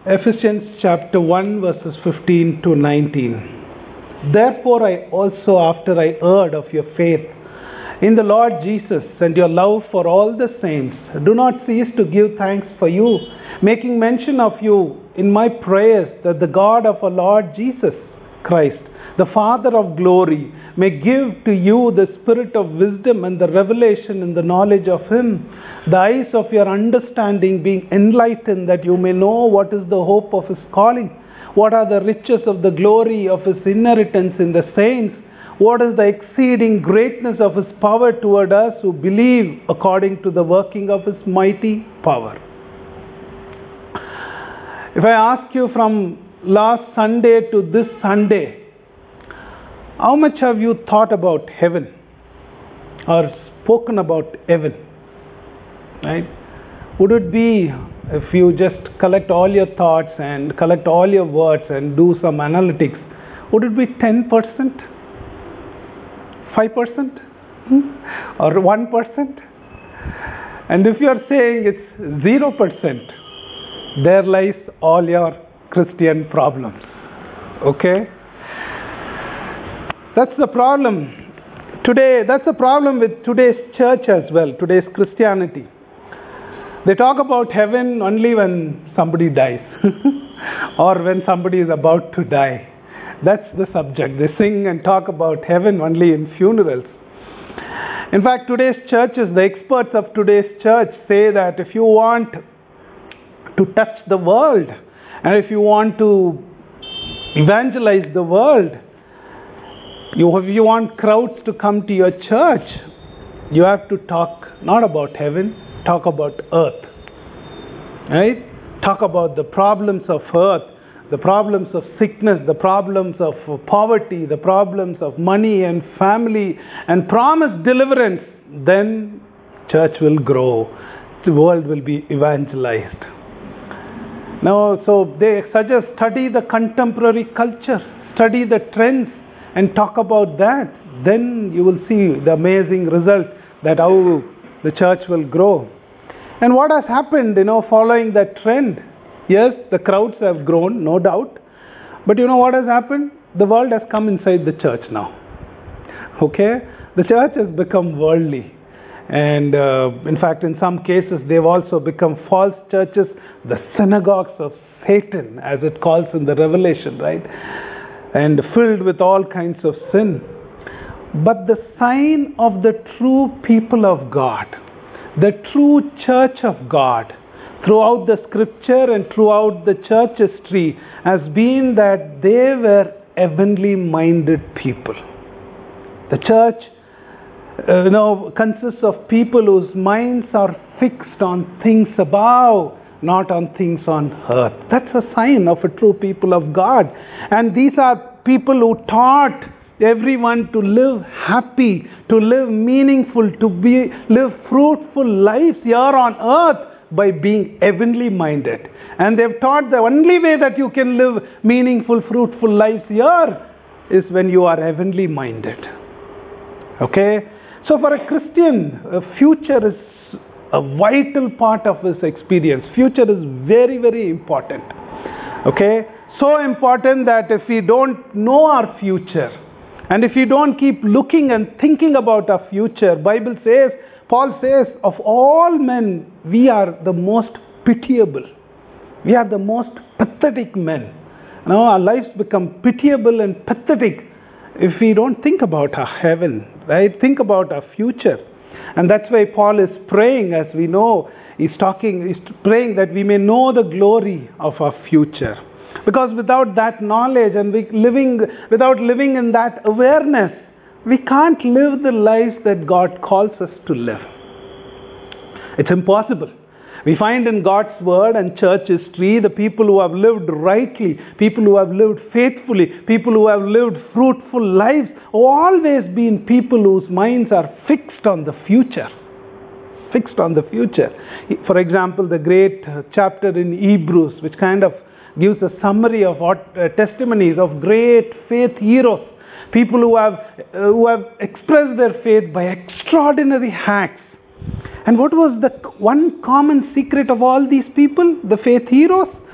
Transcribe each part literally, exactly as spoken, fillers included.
Ephesians chapter one verses fifteen to nineteen. Therefore I also, after I heard of your faith in the Lord Jesus and your love for all the saints, do not cease to give thanks for you, making mention of you in my prayers, that the God of our Lord Jesus Christ, the Father of glory, may give to you the spirit of wisdom and the revelation in the knowledge of Him, the eyes of your understanding being enlightened, that you may know what is the hope of His calling, what are the riches of the glory of His inheritance in the saints, what is the exceeding greatness of His power toward us who believe, according to the working of His mighty power. If I ask you from last Sunday to this Sunday, how much have you thought about heaven or spoken about heaven? Right? Would it be, if you just collect all your thoughts and collect all your words and do some analytics, would it be ten percent? five percent? Or one percent? And if you are saying it's zero percent, there lies all your Christian problems. Okay? That's the problem today. That's the problem with today's church as well, today's Christianity. They talk about heaven only when somebody dies or when somebody is about to die. That's the subject. They sing and talk about heaven only in funerals. In fact, today's churches, the experts of today's church say that if you want to touch the world and if you want to evangelize the world, You, if you want crowds to come to your church, you have to talk not about heaven, talk about earth. Right? Talk about the problems of earth, the problems of sickness, the problems of poverty, the problems of money and family, and promise deliverance. Then church will grow. The world will be evangelized. Now, so they suggest study the contemporary culture, study the trends, and talk about that. Then you will see the amazing result that how the church will grow. And what has happened, you know, following that trend? Yes, the crowds have grown, no doubt. But you know what has happened? The world has come inside the church now. Okay? The church has become worldly. And uh, in fact, in some cases, they've also become false churches, the synagogues of Satan, as it calls in the Revelation, right? And filled with all kinds of sin. But the sign of the true people of God, the true church of God, throughout the scripture and throughout the church history, has been that they were heavenly minded people. The church uh, you know, consists of people whose minds are fixed on things above, not on things on earth. That's a sign of a true people of God. And these are people who taught everyone to live happy, to live meaningful, to be live fruitful lives here on earth by being heavenly minded. And they've taught the only way that you can live meaningful, fruitful lives here is when you are heavenly minded. Okay? So for a Christian, a future is a vital part of his experience. Future is very, very important. Okay? So important that if we don't know our future, and if we don't keep looking and thinking about our future, Bible says, Paul says, of all men, we are the most pitiable. We are the most pathetic men. Now our lives become pitiable and pathetic if we don't think about our heaven, right? Think about our future. And that's why Paul is praying, as we know, he's talking, he's praying that we may know the glory of our future. Because without that knowledge and we living, without living in that awareness, we can't live the lives that God calls us to live. It's impossible. We find in God's word and church history the people who have lived rightly, people who have lived faithfully, people who have lived fruitful lives, have always been people whose minds are fixed on the future. Fixed on the future. For example, the great chapter in Hebrews, which kind of gives a summary of what uh, testimonies of great faith heroes, people who have uh, who have expressed their faith by extraordinary acts. And what was the one common secret of all these people, the faith heroes?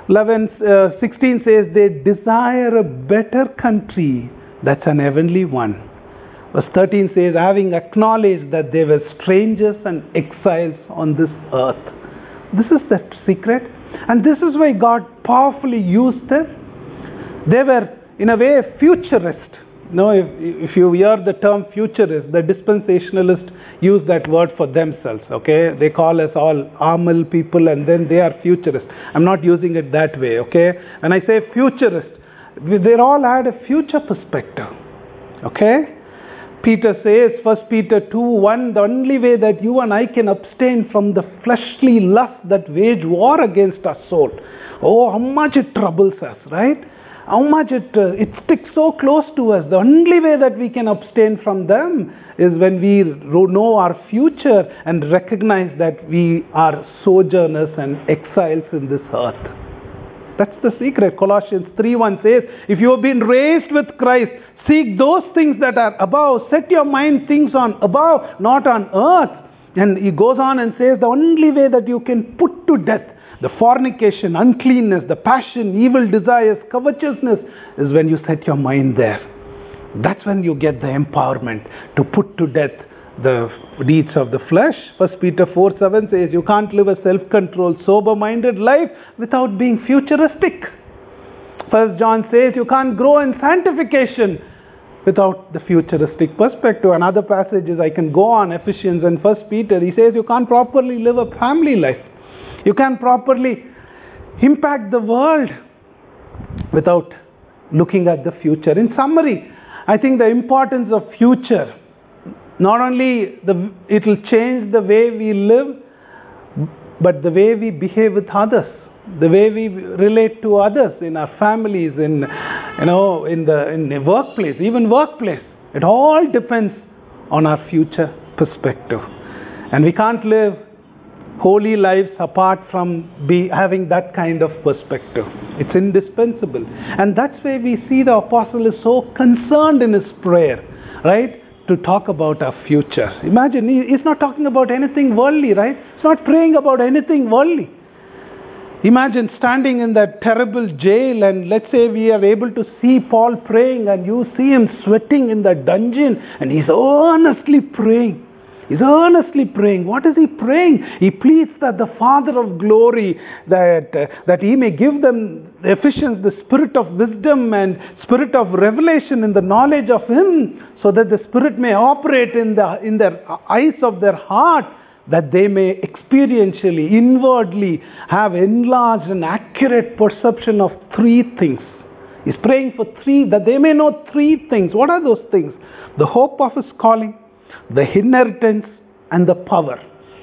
eleven, uh, sixteen says they desire a better country, that's an heavenly one. Verse thirteen says, having acknowledged that they were strangers and exiles on this earth. This is the secret. And this is why God powerfully used them. They were, in a way, futurist. You know, if, if you hear the term futurist, the dispensationalists use that word for themselves, okay? They call us all Amal people and then they are futurists. I'm not using it that way, okay? When I say futurist, they all had a future perspective, okay? Peter says, First Peter two one, the only way that you and I can abstain from the fleshly lust that wage war against our soul. Oh, how much it troubles us, right? How much it, uh, it sticks so close to us. The only way that we can abstain from them is when we know our future and recognize that we are sojourners and exiles in this earth. That's the secret. Colossians three one says, if you have been raised with Christ, seek those things that are above. Set your mind things on above, not on earth. And he goes on and says the only way that you can put to death the fornication, uncleanness, the passion, evil desires, covetousness is when you set your mind there. That's when you get the empowerment to put to death the deeds of the flesh. First Peter four seven says you can't live a self-controlled, sober-minded life without being futuristic. First John says you can't grow in sanctification without the futuristic perspective. Another passage is I can go on, Ephesians and First Peter. He says you can't properly live a family life. You can't properly impact the world without looking at the future. In summary, I think the importance of future, not only the, it will change the way we live, but the way we behave with others, the way we relate to others in our families, in you know, in the in the workplace, even workplace. It all depends on our future perspective, and we can't live holy lives apart from be having that kind of perspective. It's indispensable, and that's why we see the apostle is so concerned in his prayer, right? To talk about our future. Imagine, he, he's not talking about anything worldly, right? He's not praying about anything worldly. Imagine standing in that terrible jail, and let's say we are able to see Paul praying, and you see him sweating in the dungeon, and he's earnestly praying. He's earnestly praying. What is he praying? He pleads that the Father of glory, that, uh, that he may give them, the Ephesians, the spirit of wisdom and spirit of revelation in the knowledge of him, so that the Spirit may operate in, the, in their eyes of their heart, that they may experientially, inwardly have enlarged and accurate perception of three things. He's praying for three, that they may know three things. What are those things? The hope of his calling, the inheritance, and the power.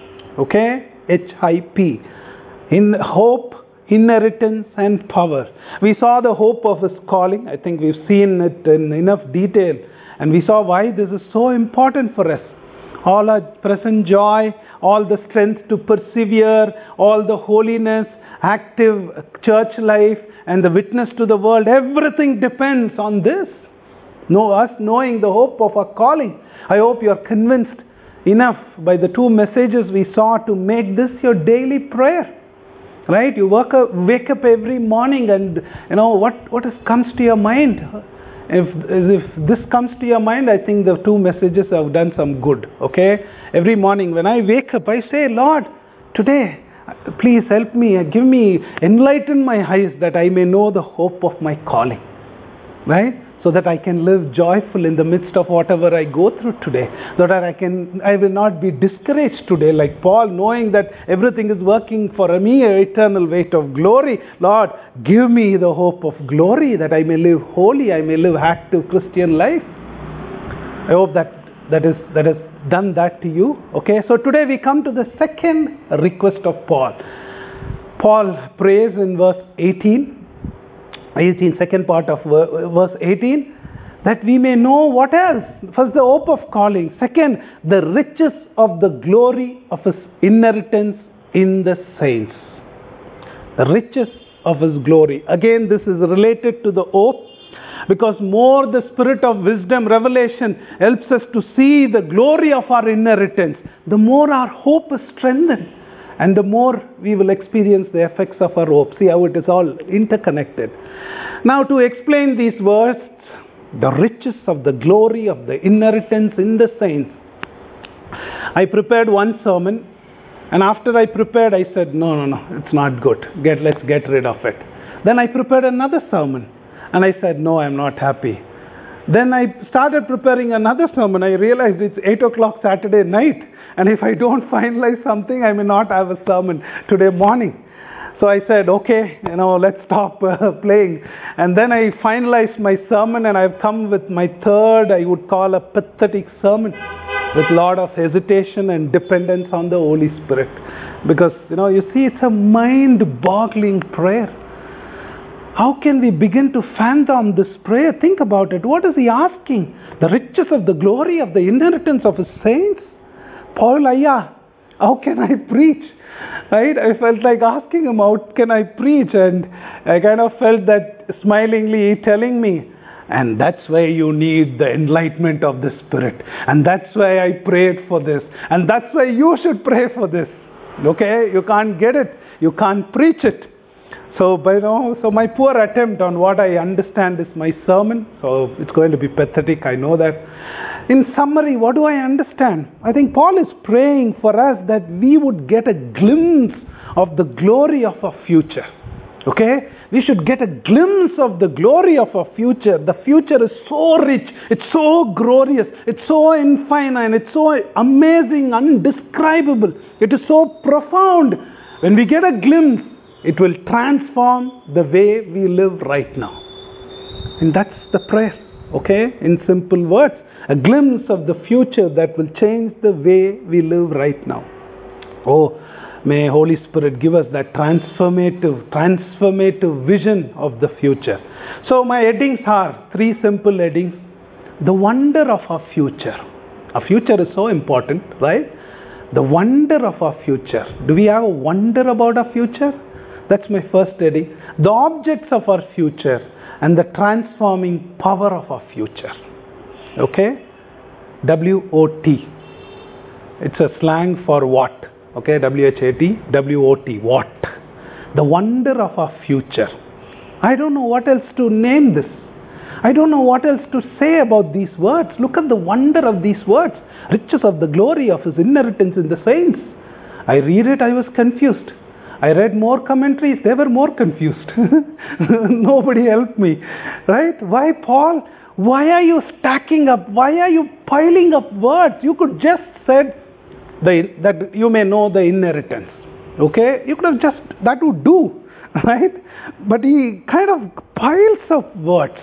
Okay? H I P. In hope, inheritance, and power. We saw the hope of his calling. I think we've seen it in enough detail. And we saw why this is so important for us. All our present joy, all the strength to persevere, all the holiness, active church life, and the witness to the world, everything depends on this. Know us knowing the hope of our calling. I hope you are convinced enough by the two messages we saw to make this your daily prayer. Right? You work up, wake up every morning, and you know what, what is, comes to your mind. If, if this comes to your mind, I think the two messages have done some good. Okay? Every morning when I wake up, I say, Lord, today, please help me, give me, enlighten my eyes that I may know the hope of my calling. Right? So that I can live joyful in the midst of whatever I go through today. So that I can, I will not be discouraged today like Paul, knowing that everything is working for me, an eternal weight of glory. Lord, give me the hope of glory that I may live holy, I may live active Christian life. I hope that that is that has done that to you. Okay, so today we come to the second request of Paul. Paul prays in verse eighteen. eighteen, second part of verse eighteen, that we may know what else. First, the hope of calling. Second, the riches of the glory of his inheritance in the saints. The riches of his glory. Again, this is related to the hope, because more the spirit of wisdom, revelation helps us to see the glory of our inheritance, the more our hope is strengthened. And the more we will experience the effects of our hope. See how it is all interconnected. Now to explain these words, the riches of the glory of the inheritance in the saints. I prepared one sermon, and after I prepared, I said, no, no, no, it's not good. Get, let's get rid of it. Then I prepared another sermon, and I said, no, I'm not happy. Then I started preparing another sermon. I realized it's eight o'clock Saturday night, and if I don't finalize something, I may not have a sermon today morning. So I said, okay, you know, let's stop uh, playing. And then I finalized my sermon, and I've come with my third, I would call a pathetic sermon, with a lot of hesitation and dependence on the Holy Spirit. Because, you know, you see, it's a mind-boggling prayer. How can we begin to fathom this prayer? Think about it. What is he asking? The riches of the glory of the inheritance of his saints? Paul, Aya, how can I preach? Right? I felt like asking him, how can I preach? And I kind of felt that smilingly telling me, and that's why you need the enlightenment of the Spirit. And that's why I prayed for this. And that's why you should pray for this. Okay? You can't get it. You can't preach it. So, but, you know, so my poor attempt on what I understand is my sermon. So it's going to be pathetic, I know that. In summary, what do I understand? I think Paul is praying for us that we would get a glimpse of the glory of our future. Okay? We should get a glimpse of the glory of our future. The future is so rich. It's so glorious. It's so infinite. It's so amazing, undescribable. It is so profound. When we get a glimpse, it will transform the way we live right now. And that's the prayer. Okay? In simple words. A glimpse of the future that will change the way we live right now. Oh, may Holy Spirit give us that transformative, transformative vision of the future. So my headings are three simple headings. The wonder of our future. Our future is so important, right? The wonder of our future. Do we have a wonder about our future? That's my first heading. The objects of our future and the transforming power of our future. Okay? W O T. It's a slang for what? Okay, W H A T, W O T, what? The wonder of our future. I don't know what else to name this. I don't know what else to say about these words. Look at the wonder of these words. Riches of the glory of his inheritance in the saints. I read it, I was confused. I read more commentaries, they were more confused. Nobody helped me. Right? Why, Paul? Why are you stacking up? Why are you piling up words? You could just said the, that you may know the inheritance. Okay? You could have just, that would do. Right? But he kind of piles up words.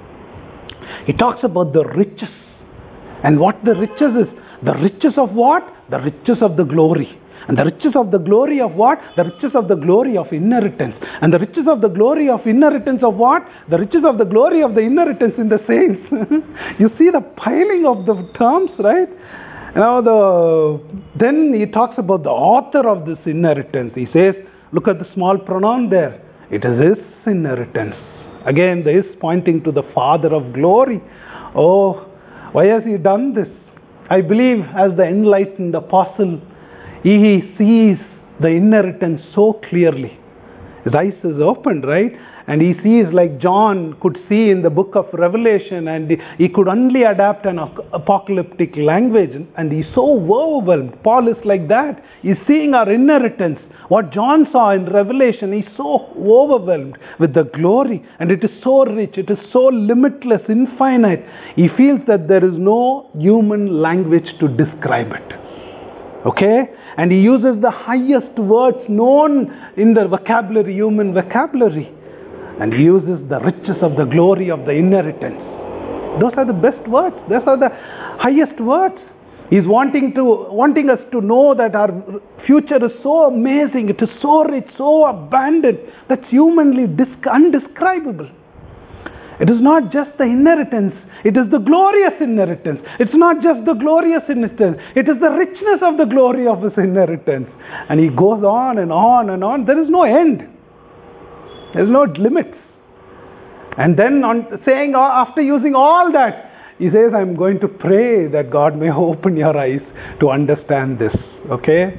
He talks about the riches. And what the riches is. The riches of what? The riches of the glory. And the riches of the glory of what? The riches of the glory of inheritance. And the riches of the glory of inheritance of what? The riches of the glory of the inheritance in the saints. You see the piling of the terms, right? Now the then he talks about the author of this inheritance. He says, look at the small pronoun there. It is his inheritance. Again, the is pointing to the Father of glory. Oh, why has he done this? I believe as the enlightened apostle, he sees the inheritance so clearly. His eyes is opened, right? And he sees like John could see in the book of Revelation, and he could only adapt an apocalyptic language, and he's so overwhelmed. Paul is like that. He's seeing our inheritance. What John saw in Revelation, he's so overwhelmed with the glory, and it is so rich, it is so limitless, infinite. He feels that there is no human language to describe it. Okay? And he uses the highest words known in the vocabulary, human vocabulary. And he uses the riches of the glory of the inheritance. Those are the best words. Those are the highest words. He's wanting to wanting us to know that our future is so amazing, it is so rich, so abundant, that's humanly undescribable. It is not just the inheritance, it is the glorious inheritance. It's not just the glorious inheritance, it is the richness of the glory of his inheritance. And he goes on and on and on. There is no end. There is no limits. And then on saying, after using all that, he says, I'm going to pray that God may open your eyes to understand this. Okay?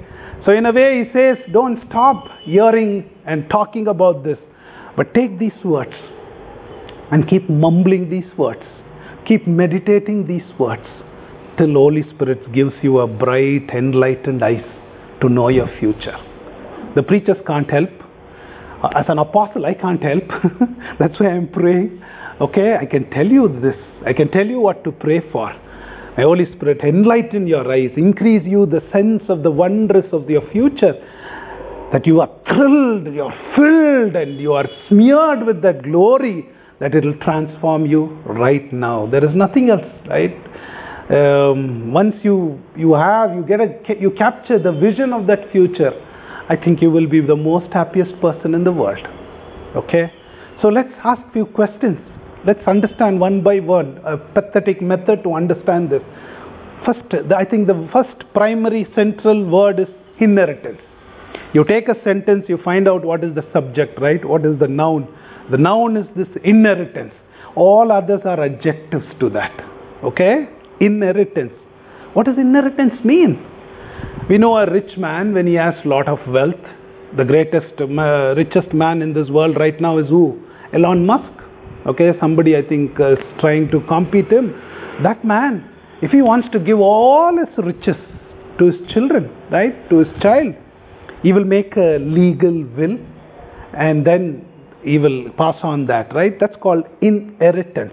So in a way he says, don't stop hearing and talking about this, but take these words and keep mumbling these words. Keep meditating these words till Holy Spirit gives you a bright, enlightened eyes to know your future. The preachers can't help. As an apostle, I can't help. That's why I'm praying. Okay, I can tell you this. I can tell you what to pray for. May Holy Spirit enlighten your eyes, increase you the sense of the wonders of your future, that you are thrilled, you are filled, and you are smeared with that glory, that it will transform you right now. There is nothing else, right? Um, once you you have, you get a, you capture the vision of that future, I think you will be the most happiest person in the world. Okay? So let's ask few questions. Let's understand one by one a pathetic method to understand this. First, I think the first primary central word is inheritance. You take a sentence, you find out what is the subject, right? What is the noun? The noun is this inheritance. All others are adjectives to that. Okay? Inheritance. What does inheritance mean? We know a rich man when he has a lot of wealth. The greatest, uh, richest man in this world right now is who? Elon Musk. Okay, somebody I think uh, is trying to compete him. That man, if he wants to give all his riches to his children, right, to his child, he will make a legal will and then he will pass on that, right? That's called inheritance.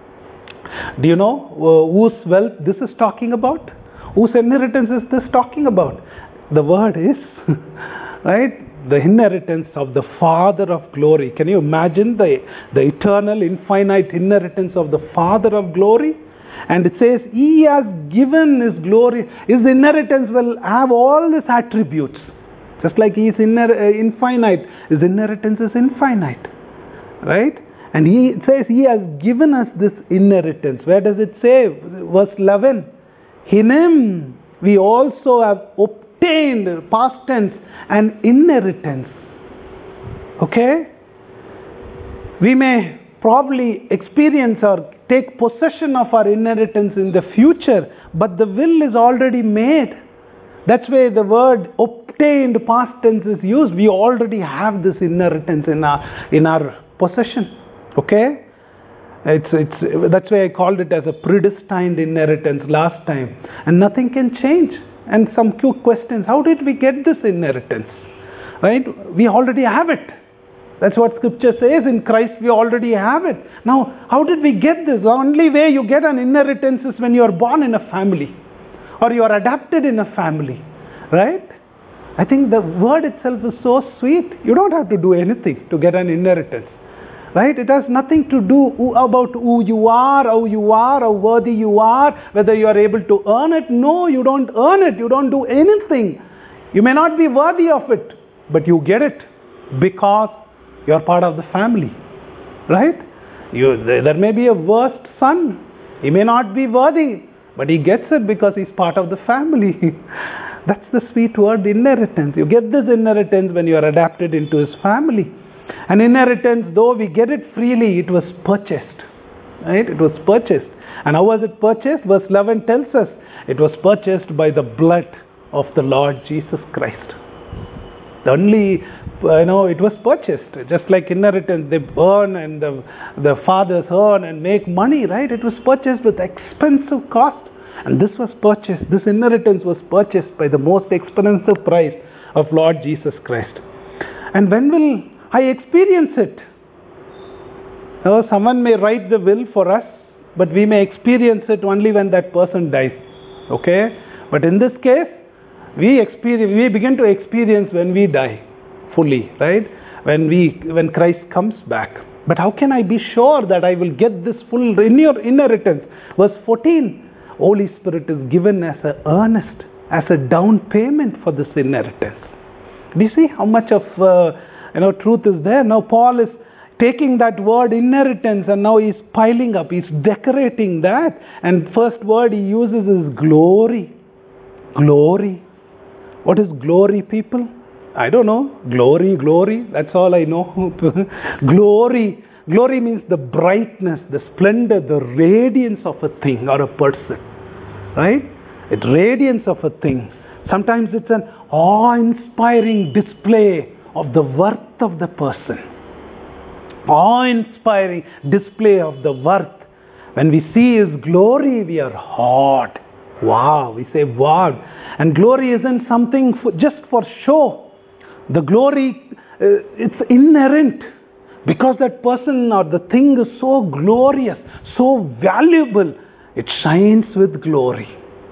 Do you know uh, whose wealth this is talking about? Whose inheritance is this talking about? The word is, right, the inheritance of the Father of glory. Can you imagine the, the eternal, infinite inheritance of the Father of glory? And it says, He has given His glory. His inheritance will have all His attributes. Just like He is infinite, His inheritance is infinite. Right? And He it says He has given us this inheritance. Where does it say? Verse eleven. In Him we also have obtained, past tense, an inheritance. Okay? We may probably experience or take possession of our inheritance in the future, but the will is already made. That's why the word obtained, past tense, is used. We already have this inheritance in our in our possession. Okay? It's it's that's why I called it as a predestined inheritance last time. And nothing can change. And some quick questions. How did we get this inheritance? Right? We already have it. That's what scripture says. In Christ we already have it. Now, how did we get this? The only way you get an inheritance is when you are born in a family. Or you are adopted in a family. Right? I think the word itself is so sweet. You don't have to do anything to get an inheritance. Right? It has nothing to do about who you are, how you are, how worthy you are, whether you are able to earn it. No, you don't earn it. You don't do anything. You may not be worthy of it, but you get it because you are part of the family. Right? You, there may be a worst son. He may not be worthy, but he gets it because he's part of the family. That's the sweet word, inheritance. You get this inheritance when you are adopted into his family. An inheritance, though we get it freely, it was purchased. Right? It was purchased. And how was it purchased? Verse eleven tells us it was purchased by the blood of the Lord Jesus Christ. The only, you know, it was purchased. Just like inheritance, they earn and the, the fathers earn and make money, right? It was purchased with expensive cost. And this was purchased, this inheritance was purchased by the most expensive price of Lord Jesus Christ. And when will I experience it? Now, someone may write the will for us, but we may experience it only when that person dies. Okay? But in this case, we experience, we begin to experience when we die fully, right? When we, when Christ comes back. But how can I be sure that I will get this full inheritance? Verse fourteen, Holy Spirit is given as an earnest, as a down payment for this inheritance. Do you see how much of uh, you know truth is there? Now Paul is taking that word inheritance and now he's piling up, he's decorating that. And first word he uses is glory. Glory. What is glory, people? I don't know. Glory, glory. That's all I know. Glory. Glory means the brightness, the splendor, the radiance of a thing or a person. Right? It radiance of a thing. Sometimes it's an awe-inspiring display of the worth of the person. Awe-inspiring display of the worth. When we see His glory, we are awed. Wow, we say wow. And glory isn't something for, just for show. The glory, uh, it's inherent. Because that person or the thing is so glorious, so valuable, it shines with glory.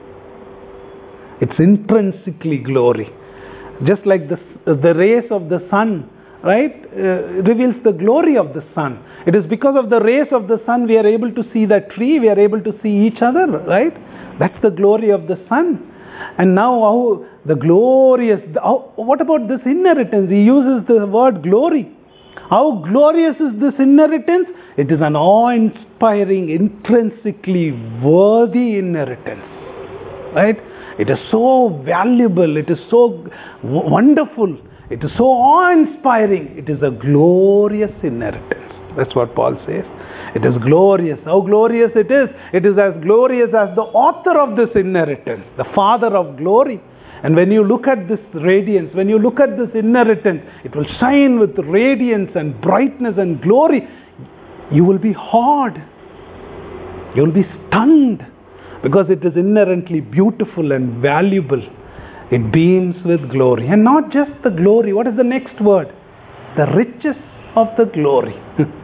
It's intrinsically glory. Just like the, the rays of the sun, right, uh, reveals the glory of the sun. It is because of the rays of the sun we are able to see that tree, we are able to see each other, right? That's the glory of the sun. And now how the glorious, how, what about this inheritance? He uses the word glory. How glorious is this inheritance? It is an awe-inspiring, intrinsically worthy inheritance. Right? It is so valuable, it is so w- wonderful, it is so awe-inspiring. It is a glorious inheritance. That's what Paul says. It is glorious. How glorious it is? It is as glorious as the author of this inheritance, the Father of glory. And when you look at this radiance, when you look at this inheritance, it will shine with radiance and brightness and glory. You will be awed. You will be stunned because it is inherently beautiful and valuable. It beams with glory. And not just the glory. What is the next word? The riches of the glory.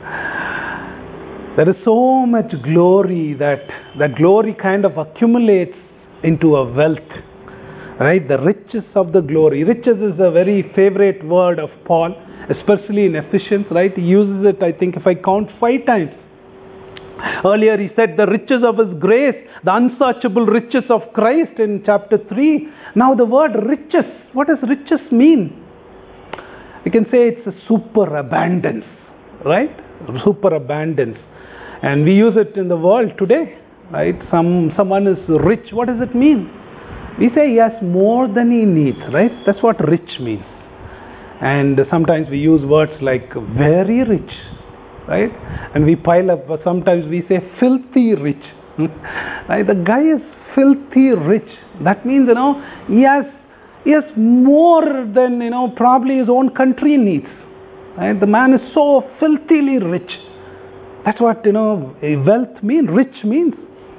There is so much glory that that glory kind of accumulates into a wealth. Right? The riches of the glory. Riches is a very favorite word of Paul, especially in Ephesians, right? He uses it, I think, if I count five times. Earlier he said the riches of His grace, the unsearchable riches of Christ in chapter three. Now the word riches, what does riches mean? We can say it's a superabundance, right? Superabundance. And we use it in the world today, right? Some Someone is rich, what does it mean? We say he has more than he needs, right? That's what rich means. And sometimes we use words like very rich, right? And we pile up, sometimes we say filthy rich. Right? The guy is filthy rich. That means, you know, he has, he has more than, you know, probably his own country needs. Right? The man is so filthily rich. That's what, you know, wealth means, rich means.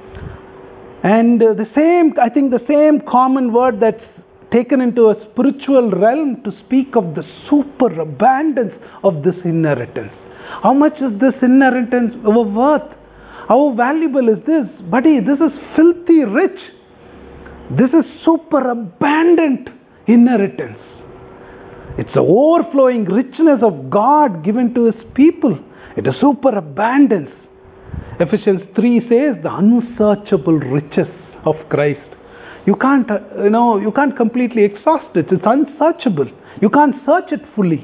And uh, the same, I think the same common word that's taken into a spiritual realm to speak of the superabundance of this inheritance. How much is this inheritance worth? How valuable is this? Buddy, this is filthy rich. This is superabundant inheritance. It's the overflowing richness of God given to His people. It is superabundance. Ephesians three says the unsearchable riches of Christ. You can't, uh, you know, you can't completely exhaust it. It's unsearchable. You can't search it fully.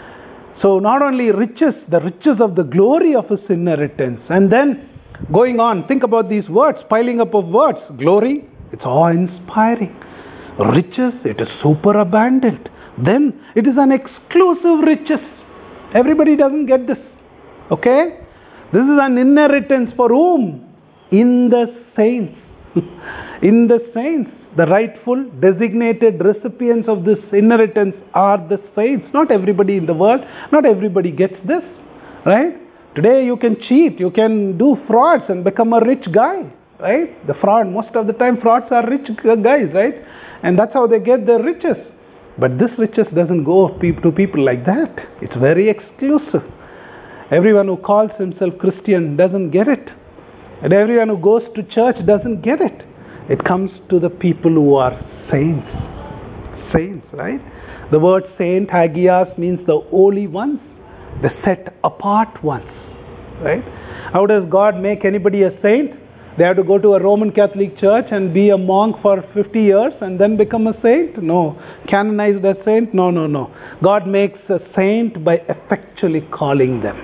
So not only riches, the riches of the glory of His inheritance. And then going on, think about these words, piling up of words. Glory, it's awe-inspiring. Riches, it is superabundant. Then it is an exclusive riches. Everybody doesn't get this. Okay? This is an inheritance for whom? In the saints. In the saints. The rightful, designated recipients of this inheritance are the saints. Not everybody in the world. Not everybody gets this. Right? Today you can cheat. You can do frauds and become a rich guy. Right? The fraud, most of the time frauds are rich guys. Right? And that's how they get their riches. But this riches doesn't go to people like that. It's very exclusive. Everyone who calls himself Christian doesn't get it. And everyone who goes to church doesn't get it. It comes to the people who are saints. Saints, right? The word saint, hagios, means the holy ones, the set apart ones. Right? How does God make anybody a saint? They have to go to a Roman Catholic church and be a monk for fifty years and then become a saint? No. Canonized as saint? No, no, no. God makes a saint by effectually calling them.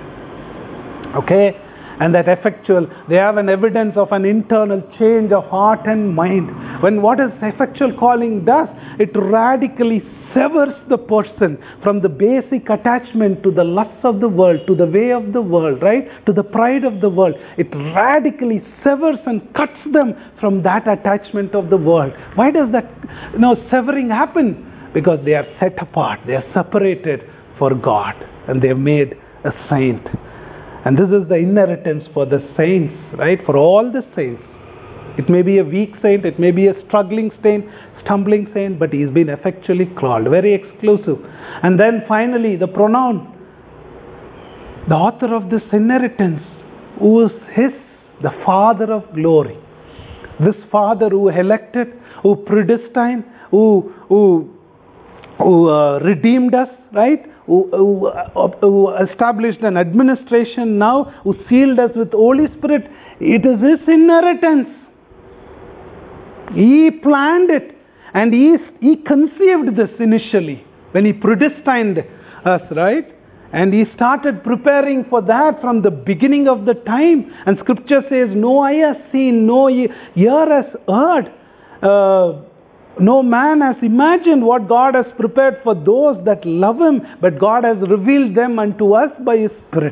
Okay? And that effectual, they have an evidence of an internal change of heart and mind. When what is effectual calling does, it radically severs the person from the basic attachment to the lusts of the world, to the way of the world, right? To the pride of the world. It radically severs and cuts them from that attachment of the world. Why does that, you know, severing happen? Because they are set apart, they are separated for God, and they are made a saint. And this is the inheritance for the saints, right? For all the saints. It may be a weak saint, it may be a struggling saint, stumbling saint, but he's been effectually called, very exclusive. And then finally, the pronoun, the author of this inheritance, who is his, the Father of glory. This Father who elected, who predestined, who who, who uh, redeemed us, right? Who, who, uh, who established an administration now, who sealed us with Holy Spirit. It is his inheritance. He planned it, and he, he conceived this initially when he predestined us, right? And he started preparing for that from the beginning of the time. And scripture says, no eye has seen, no ear has heard, uh, no man has imagined what God has prepared for those that love him, but God has revealed them unto us by his Spirit.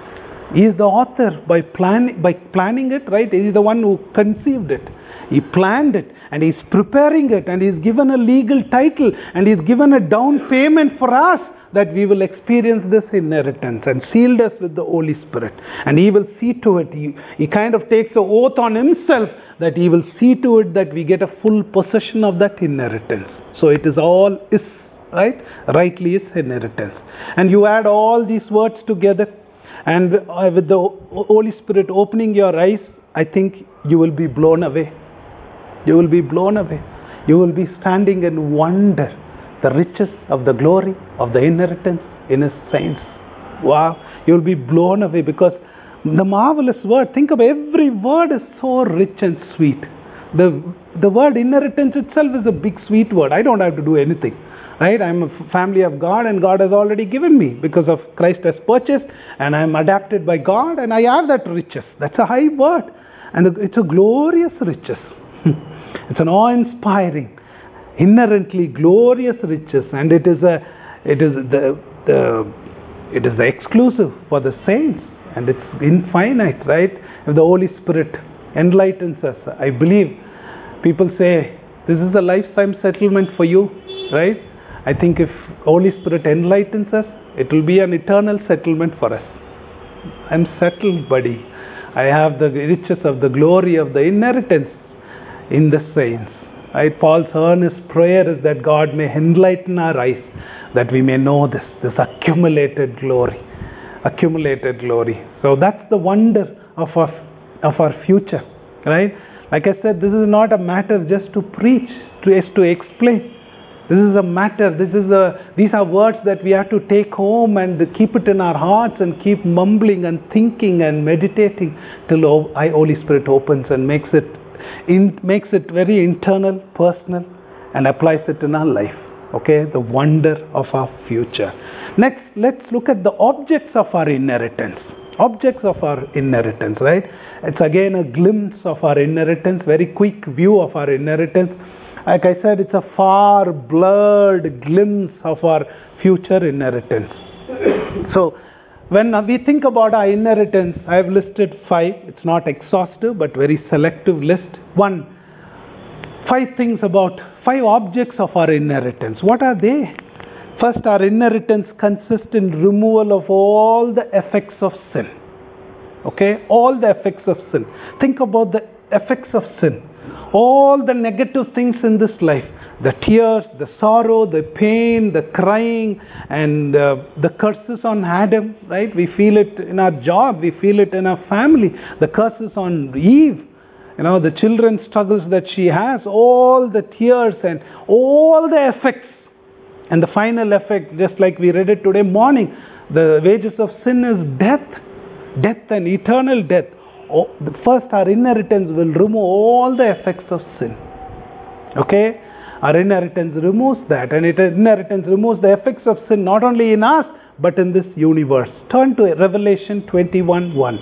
He is the author by, plan, by planning it, right? He is the one who conceived it. He planned it, and he's preparing it, and he's given a legal title, and he's given a down payment for us, that we will experience this inheritance, and sealed us with the Holy Spirit. And he will see to it, he, he kind of takes an oath on himself that he will see to it that we get a full possession of that inheritance. So it is all his, right? Rightly his inheritance. And you add all these words together, and with the Holy Spirit opening your eyes, I think you will be blown away. You will be blown away. You will be standing in wonder. The riches of the glory of the inheritance in his saints. Wow, you'll be blown away, because the marvelous word, think of every word is so rich and sweet. The, the word inheritance itself is a big sweet word. I don't have to do anything. Right? I'm a family of God, and God has already given me because of Christ has purchased, and I'm adapted by God, and I have that riches. That's a high word, and it's a glorious riches. It's an awe-inspiring, inherently glorious riches, and it is a it is the the it is the exclusive for the saints, and it's infinite, right? If the Holy Spirit enlightens us, I believe people say this is a lifetime settlement for you, right? I think if Holy Spirit enlightens us, it will be an eternal settlement for us. I'm settled, buddy. I have the riches of the glory of the inheritance in the saints. Right? Paul's earnest prayer is that God may enlighten our eyes, that we may know this, this accumulated glory. Accumulated glory. So that's the wonder of our, of our future. Right? Like I said, this is not a matter just to preach, to, to explain. This is a matter, this is a, these are words that we have to take home and keep it in our hearts and keep mumbling and thinking and meditating till the Holy Spirit opens and makes it in, makes it very internal, personal, and applies it in our life. Okay, the wonder of our future. Next, let's look at the objects of our inheritance. Objects of our inheritance, right? It's again a glimpse of our inheritance, very quick view of our inheritance. Like I said, it's a far blurred glimpse of our future inheritance. So, when we think about our inheritance, I have listed five. It's not exhaustive, but very selective list. One, five things about, five objects of our inheritance. What are they? First, our inheritance consists in removal of all the effects of sin. Okay? All the effects of sin. Think about the effects of sin. All the negative things in this life. The tears, the sorrow, the pain, the crying, and uh, the curses on Adam, right? We feel it in our job, we feel it in our family. The curses on Eve, you know, the children's struggles that she has, all the tears and all the effects. And the final effect, just like we read it today morning, the wages of sin is death, death and eternal death. Oh, first, our inheritance will remove all the effects of sin. Okay? Our inheritance removes that, and it inheritance removes the effects of sin not only in us, but in this universe. Turn to Revelation twenty-one one.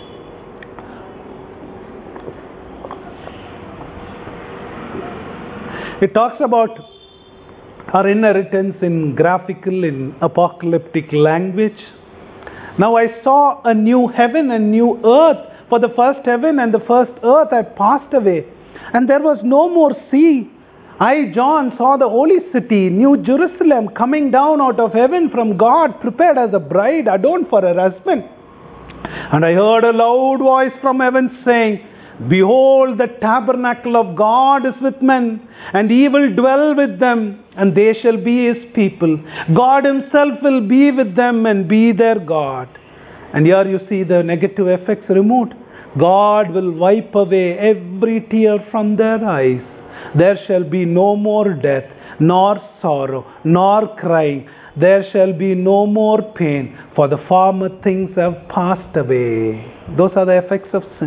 It talks about our inheritance in graphical, in apocalyptic language. Now I saw a new heaven and new earth, for the first heaven and the first earth had passed away, and there was no more sea. I, John, saw the holy city, New Jerusalem, coming down out of heaven from God, prepared as a bride adorned for her husband. And I heard a loud voice from heaven saying, Behold, the tabernacle of God is with men, and he will dwell with them, and they shall be his people. God himself will be with them and be their God. And here you see the negative effects removed. God will wipe away every tear from their eyes. There shall be no more death, nor sorrow, nor crying. There shall be no more pain, for the former things have passed away. Those are the effects of sin.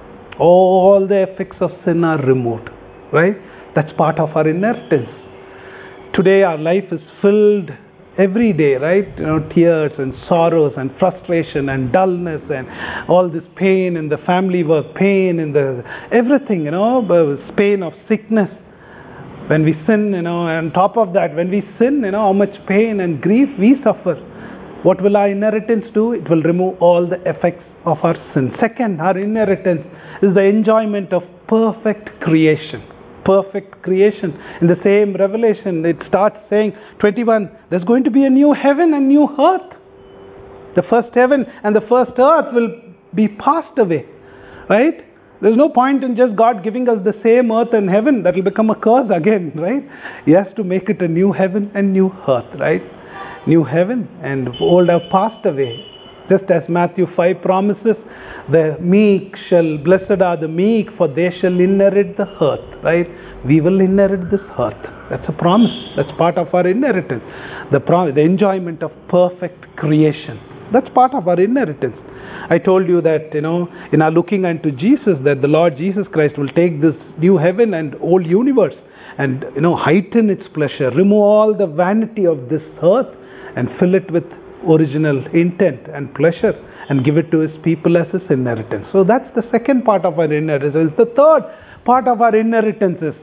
All the effects of sin are removed, right? That's part of our inheritance. Today our life is filled every day, right? You know, tears and sorrows and frustration and dullness and all this pain in the family work, pain in the everything, you know, pain of sickness. When we sin, you know, and on top of that, when we sin, you know, how much pain and grief we suffer. What will our inheritance do? It will remove all the effects of our sin. Second, our inheritance is the enjoyment of perfect creation. Perfect creation. In the same Revelation, it starts saying, twenty-one, there's going to be a new heaven and new earth. The first heaven and the first earth will be passed away, right? There's no point in just God giving us the same earth and heaven. That will become a curse again, right? He has to make it a new heaven and new earth, right? New heaven and old have passed away. Just as Matthew five promises, the meek shall, blessed are the meek, for they shall inherit the earth, right? We will inherit this earth. That's a promise. That's part of our inheritance. The, prom- the enjoyment of perfect creation. That's part of our inheritance. I told you that, you know, in our looking unto Jesus, that the Lord Jesus Christ will take this new heaven and old universe and, you know, heighten its pleasure, remove all the vanity of this earth and fill it with original intent and pleasure and give it to his people as his inheritance. So that's the second part of our inheritance. The third part of our inheritance is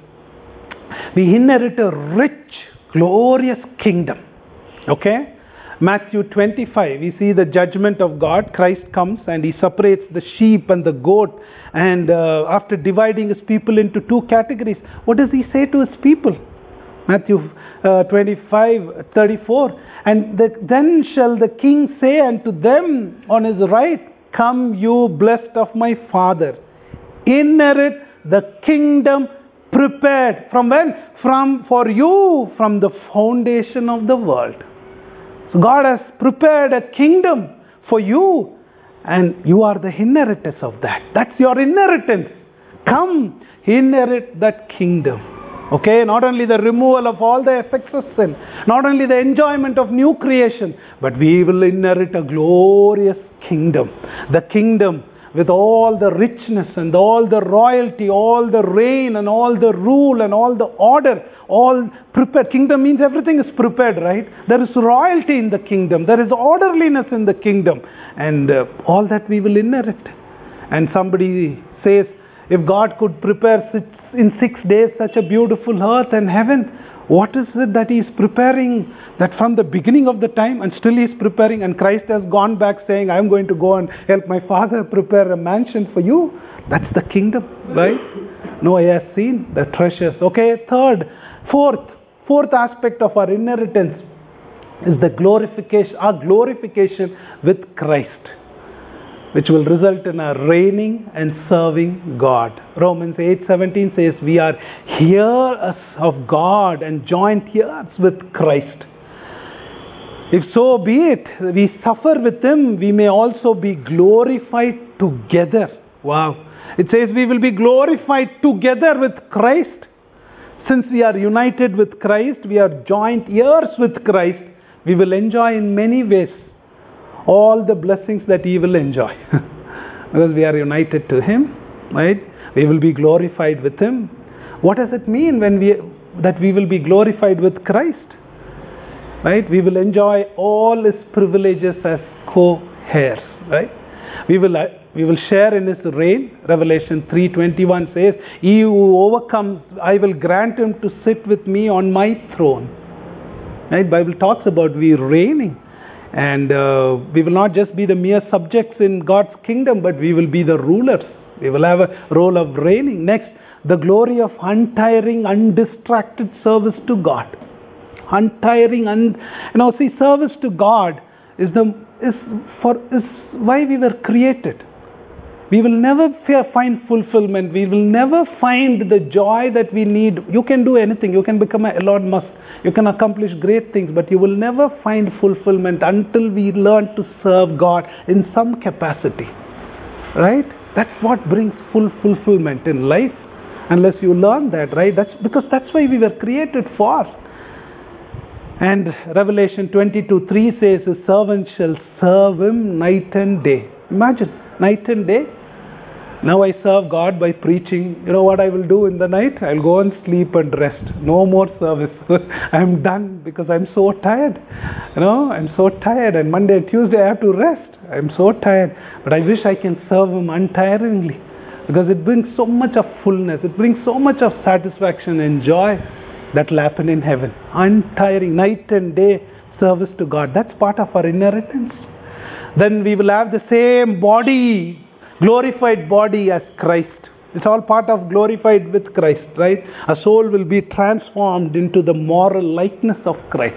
we inherit a rich, glorious kingdom. Okay? Matthew twenty-five, we see the judgment of God. Christ comes and he separates the sheep and the goat, and uh, after dividing his people into two categories, what does he say to his people? Matthew uh, twenty-five, thirty-four, and the, then shall the king say unto them on his right, Come you blessed of my Father, inherit the kingdom prepared. From when? From for you from the foundation of the world. So God has prepared a kingdom for you, and you are the inheritors of that. That's your inheritance. Come, inherit that kingdom. Okay, not only the removal of all the effects of sin, not only the enjoyment of new creation, but we will inherit a glorious kingdom. The kingdom with all the richness and all the royalty, all the reign and all the rule and all the order, all prepared. Kingdom means everything is prepared, right? There is royalty in the kingdom. There is orderliness in the kingdom. And uh, all that we will inherit. And somebody says, if God could prepare in six days such a beautiful earth and heaven, what is it that he is preparing, that from the beginning of the time and still he is preparing, and Christ has gone back saying, I am going to go and help my Father prepare a mansion for you? That's the kingdom, right? No eye has seen the treasures. Okay, third, fourth, fourth aspect of our inheritance is the glorification, our glorification with Christ, which will result in our reigning and serving God. Romans eight seventeen says, we are heirs of God and joint heirs with Christ. If so be it, we suffer with him, we may also be glorified together. Wow. It says we will be glorified together with Christ. Since we are united with Christ, we are joint heirs with Christ, we will enjoy in many ways all the blessings that he will enjoy. Because we are united to him, right? We will be glorified with him. What does it mean when we that we will be glorified with Christ? Right? We will enjoy all his privileges as co-heirs, right? We will uh, we will share in his reign. Revelation three twenty-one says, he who overcomes, I will grant him to sit with me on my throne. Right? Bible talks about we reigning. And uh, we will not just be the mere subjects in God's kingdom, but we will be the rulers. We will have a role of reigning. Next, The glory of untiring, undistracted service to God. Untiring, un, you know, see, service to God is the is for is why we were created. We will never find fulfillment. We will never find the joy that we need. You can do anything. You can become a Elon Musk. You can accomplish great things, but you will never find fulfillment until we learn to serve God in some capacity. Right? That's what brings full fulfillment in life. Unless you learn that, right? That's because that's why we were created for. And Revelation twenty-two three says, his servant shall serve him night and day. Imagine, night and day. Now I serve God by preaching. You know what I will do in the night? I'll go and sleep and rest. No more service. I'm done because I'm so tired. You know, I'm so tired. And Monday and Tuesday I have to rest. I'm so tired. But I wish I can serve him untiringly. Because it brings so much of fullness. It brings so much of satisfaction and joy that will happen in heaven. Untiring, night and day service to God. That's part of our inheritance. Then we will have the same body, glorified body as Christ. It's all part of glorified with Christ, right? A soul will be transformed into the moral likeness of Christ.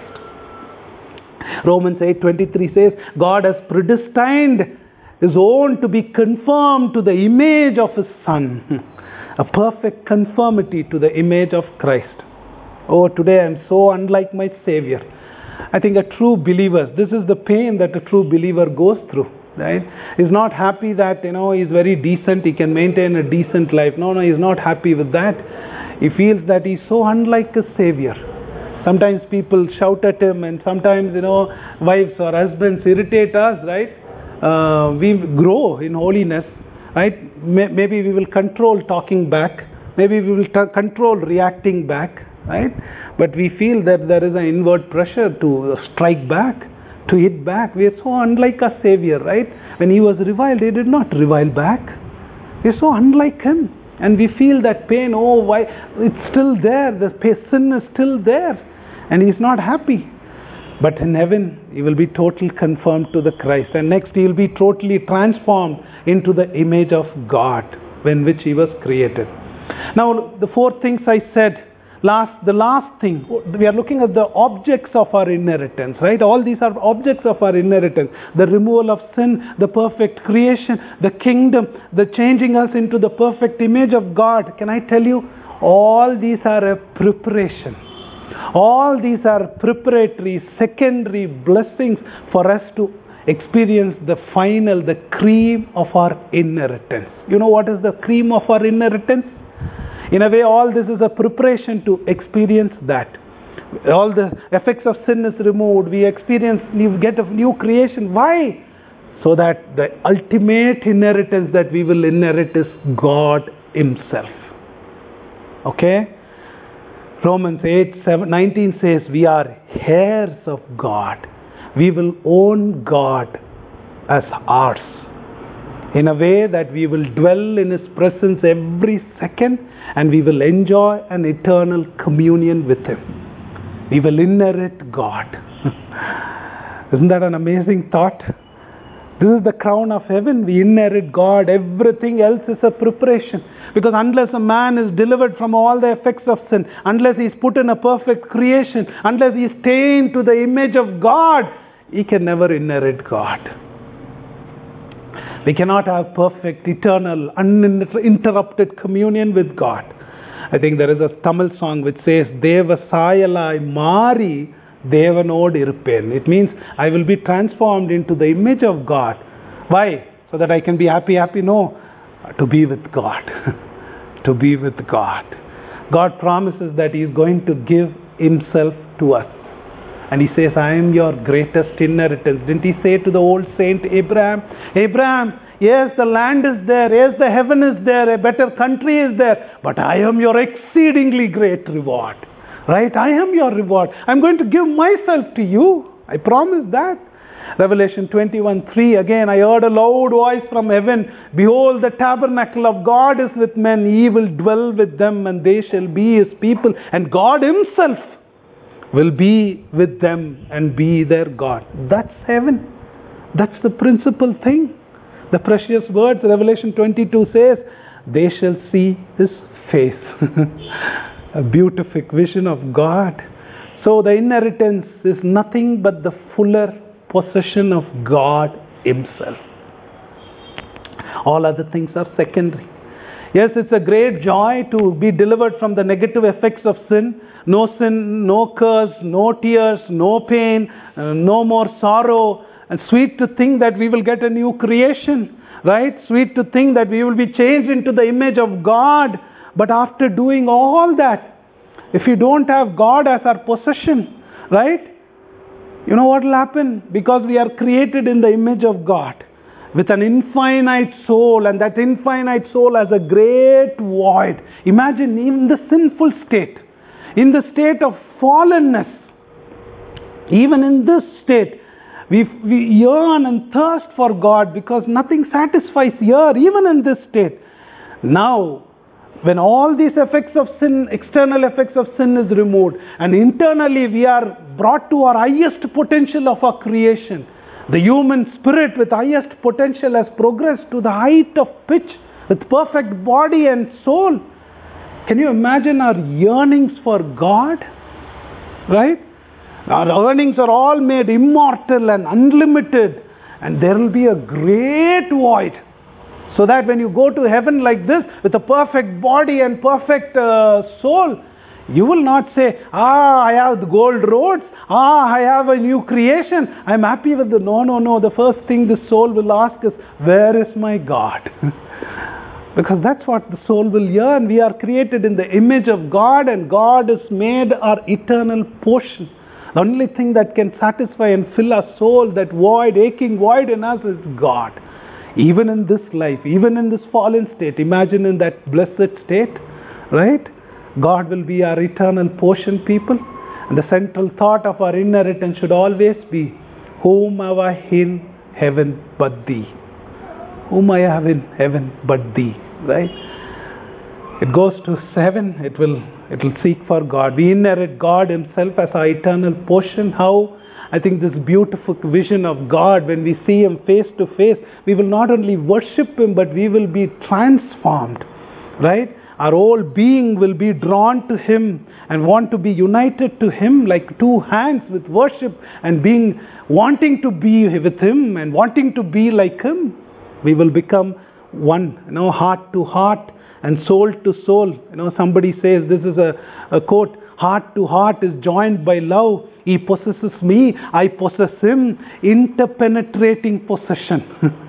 Romans eight twenty-three says, God has predestined his own to be conformed to the image of his Son. A perfect conformity to the image of Christ. Oh, today I am so unlike my Savior. I think a true believer, this is the pain that a true believer goes through. Right? He's not happy that, you know, he's very decent, he can maintain a decent life. No, no, he's not happy with that. He feels that he's so unlike his Savior. Sometimes people shout at him, and sometimes, you know, wives or husbands irritate us, right? Uh, we grow in holiness, right? Maybe we will control talking back. Maybe we will t- control reacting back, right? But we feel that there is an inward pressure to strike back, to hit back. We are so unlike our Savior, right? When he was reviled, he did not revile back. We are so unlike him. And we feel that pain. Oh, why? It's still there. The sin is still there. And he's not happy. But in heaven, he will be totally conformed to the Christ. And next, he will be totally transformed into the image of God, in which he was created. Now, the four things I said. Last, the last thing, we are looking at the objects of our inheritance, right? All these are objects of our inheritance. The removal of sin, the perfect creation, the kingdom, the changing us into the perfect image of God. Can I tell you, all these are a preparation. All these are preparatory, secondary blessings for us to experience the final, the cream of our inheritance. You know what is the cream of our inheritance? In a way, all this is a preparation to experience that. All the effects of sin is removed. We experience, we get a new creation. Why? So that the ultimate inheritance that we will inherit is God himself. Okay? Romans eight nineteen says, we are heirs of God. We will own God as ours. In a way that we will dwell in his presence every second, and we will enjoy an eternal communion with him. We will inherit God. Isn't that an amazing thought? This is the crown of heaven. We inherit God. Everything else is a preparation. Because unless a man is delivered from all the effects of sin, unless he is put in a perfect creation, unless he is tamed to the image of God, he can never inherit God. We cannot have perfect, eternal, uninterrupted communion with God. I think there is a Tamil song which says, Deva Sayalai Mari Devanod Irpen. It means I will be transformed into the image of God. Why? So that I can be happy, happy? No. To be with God. To be with God. God promises that he is going to give himself to us. And he says, I am your greatest inheritance. Didn't he say to the old saint Abraham, Abraham, yes, the land is there. Yes, the heaven is there. A better country is there. But I am your exceedingly great reward. Right? I am your reward. I'm going to give myself to you. I promise that. Revelation twenty-one three, again, I heard a loud voice from heaven. Behold, the tabernacle of God is with men. He will dwell with them, and they shall be his people. And God himself will be with them and be their God. That's heaven. That's the principal thing. The precious words, Revelation twenty-two says, they shall see his face. A beautiful vision of God. So the inheritance is nothing but the fuller possession of God Himself. All other things are secondary. Yes, it's a great joy to be delivered from the negative effects of sin. No sin, no curse, no tears, no pain, uh, no more sorrow. And sweet to think that we will get a new creation, right? Sweet to think that we will be changed into the image of God. But after doing all that, if you don't have God as our possession, right? You know what will happen? Because we are created in the image of God, with an infinite soul, and that infinite soul has a great void. Imagine in the sinful state, in the state of fallenness, even in this state, we, we yearn and thirst for God because nothing satisfies here, even in this state. Now, when all these effects of sin, external effects of sin is removed, and internally we are brought to our highest potential of our creation, the human spirit with highest potential has progressed to the height of pitch with perfect body and soul. Can you imagine our yearnings for God? Right? Our yearnings are all made immortal and unlimited, and there will be a great void. So that when you go to heaven like this, with a perfect body and perfect uh, soul, you will not say, ah, I have the gold roads, ah, I have a new creation, I'm happy with the... No, no, no. The first thing the soul will ask is, where is my God? Because that's what the soul will yearn. We are created in the image of God, and God has made our eternal portion. The only thing that can satisfy and fill our soul, that void, aching void in us, is God. Even in this life, even in this fallen state, imagine in that blessed state, right? God will be our eternal portion, people. And the central thought of our inheritance should always be, whom have I in heaven but thee? Whom I have in heaven but thee, right? It goes to heaven, it will, it will seek for God. We inherit God Himself as our eternal portion. How? I think this beautiful vision of God, when we see Him face to face, we will not only worship Him, but we will be transformed, right? Our whole being will be drawn to Him and want to be united to Him like two hands with worship and being, wanting to be with Him and wanting to be like Him. We will become one, you know, heart to heart and soul to soul. You know, somebody says, this is a, a quote, heart to heart is joined by love. He possesses me, I possess him. Interpenetrating possession.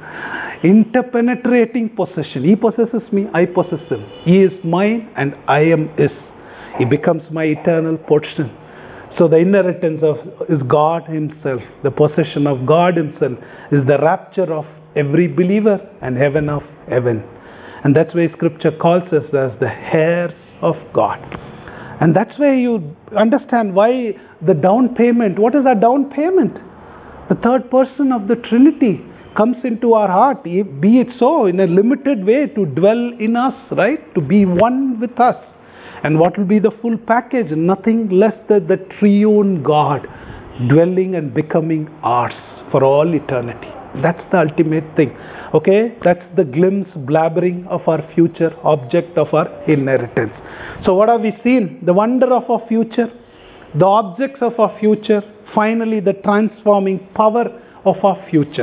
Interpenetrating possession. He possesses me, I possess him. He is mine and I am his. He becomes my eternal portion. So the inheritance of is God Himself. The possession of God Himself is the rapture of every believer and heaven of heaven. And that's why Scripture calls us as the heirs of God. And that's where you understand why the down payment. What is our down payment? The third person of the Trinity comes into our heart, be it so, in a limited way, to dwell in us, right? To be one with us. And what will be the full package? Nothing less than the triune God dwelling and becoming ours for all eternity. That's the ultimate thing. Okay? That's the glimpse, blabbering of our future, object of our inheritance. So what have we seen? The wonder of our future, the objects of our future, finally the transforming power of our future.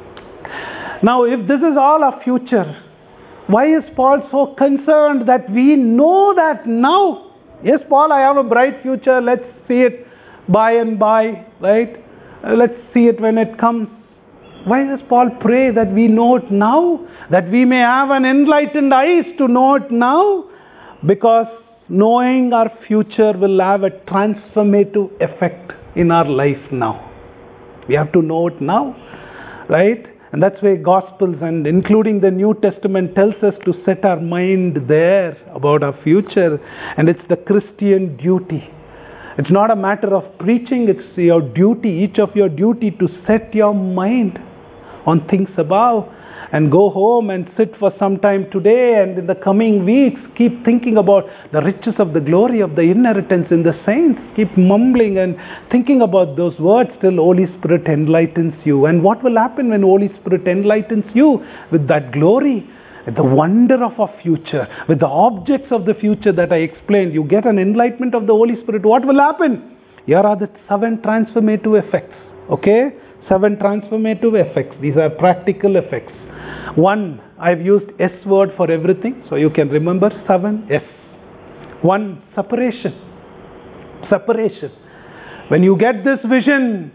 Now if this is all our future, why is Paul so concerned that we know that now? Yes, Paul, I have a bright future. Let's see it by and by, right? Uh, let's see it when it comes. Why does Paul pray that we know it now? That we may have an enlightened eyes to know it now? Because knowing our future will have a transformative effect in our life now. We have to know it now, right? And that's why Gospels and including the New Testament tells us to set our mind there about our future. And it's the Christian duty. It's not a matter of preaching, it's your duty, each of your duty to set your mind on things above and go home and sit for some time today and in the coming weeks keep thinking about the riches of the glory of the inheritance in the saints. Keep mumbling and thinking about those words till Holy Spirit enlightens you. And what will happen when Holy Spirit enlightens you with that glory? with the wonder of our future, with the objects of the future that I explained. You get an enlightenment of the Holy Spirit. What will happen? Here are the seven transformative effects. Okay? Seven transformative effects. These are practical effects. One, I've used S word for everything, so you can remember seven S. One, separation. Separation. When you get this vision,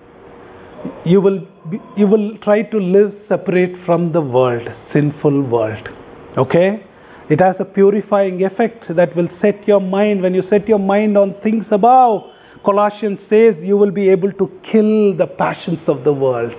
you will be, you will try to live separate from the world, sinful world. Okay? It has a purifying effect that will set your mind. When you set your mind on things above, Colossians says you will be able to kill the passions of the world.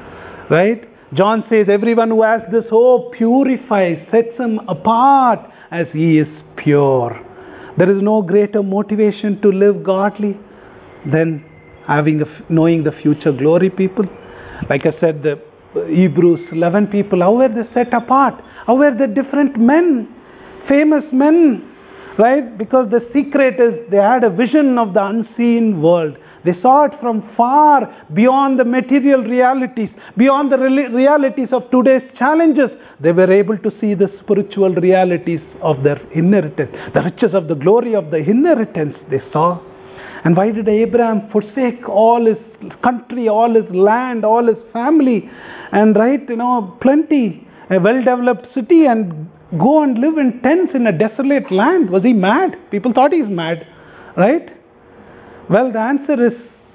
Right? John says everyone who has this hope purifies, sets him apart as he is pure. There is no greater motivation to live godly than having a, knowing the future glory, people. Like I said, the Hebrews eleven people, how were they set apart? How were they different men? Famous men, right? Because the secret is they had a vision of the unseen world. They saw it from far beyond the material realities, beyond the realities of today's challenges. They were able to see the spiritual realities of their inheritance, the riches of the glory of the inheritance they saw. And why did Abraham forsake all his country, all his land, all his family, and right, you know, plenty, a well-developed city, and go and live in tents in a desolate land? Was he mad? People thought he's mad, right? Well, the answer is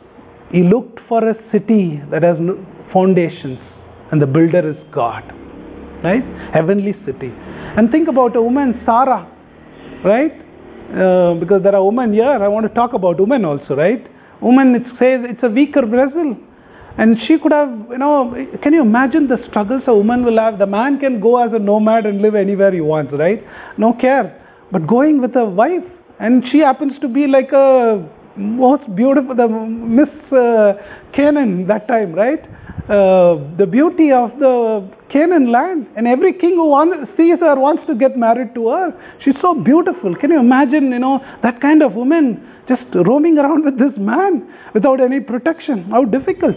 he looked for a city that has foundations, and the builder is God, right? Heavenly city. And think about a woman, Sarah, right? Uh, because there are women here, I want to talk about women also, right? Woman, it says it's a weaker vessel. And she could have, you know, can you imagine the struggles a woman will have? The man can go as a nomad and live anywhere he wants, right? No care. But going with a wife, and she happens to be like a most beautiful, the Miss uh, Canaan that time, right? Uh, the beauty of the Canaan land, and every king who wants, sees her wants to get married to her. She's so beautiful. Can you imagine, you know, that kind of woman just roaming around with this man without any protection? How difficult.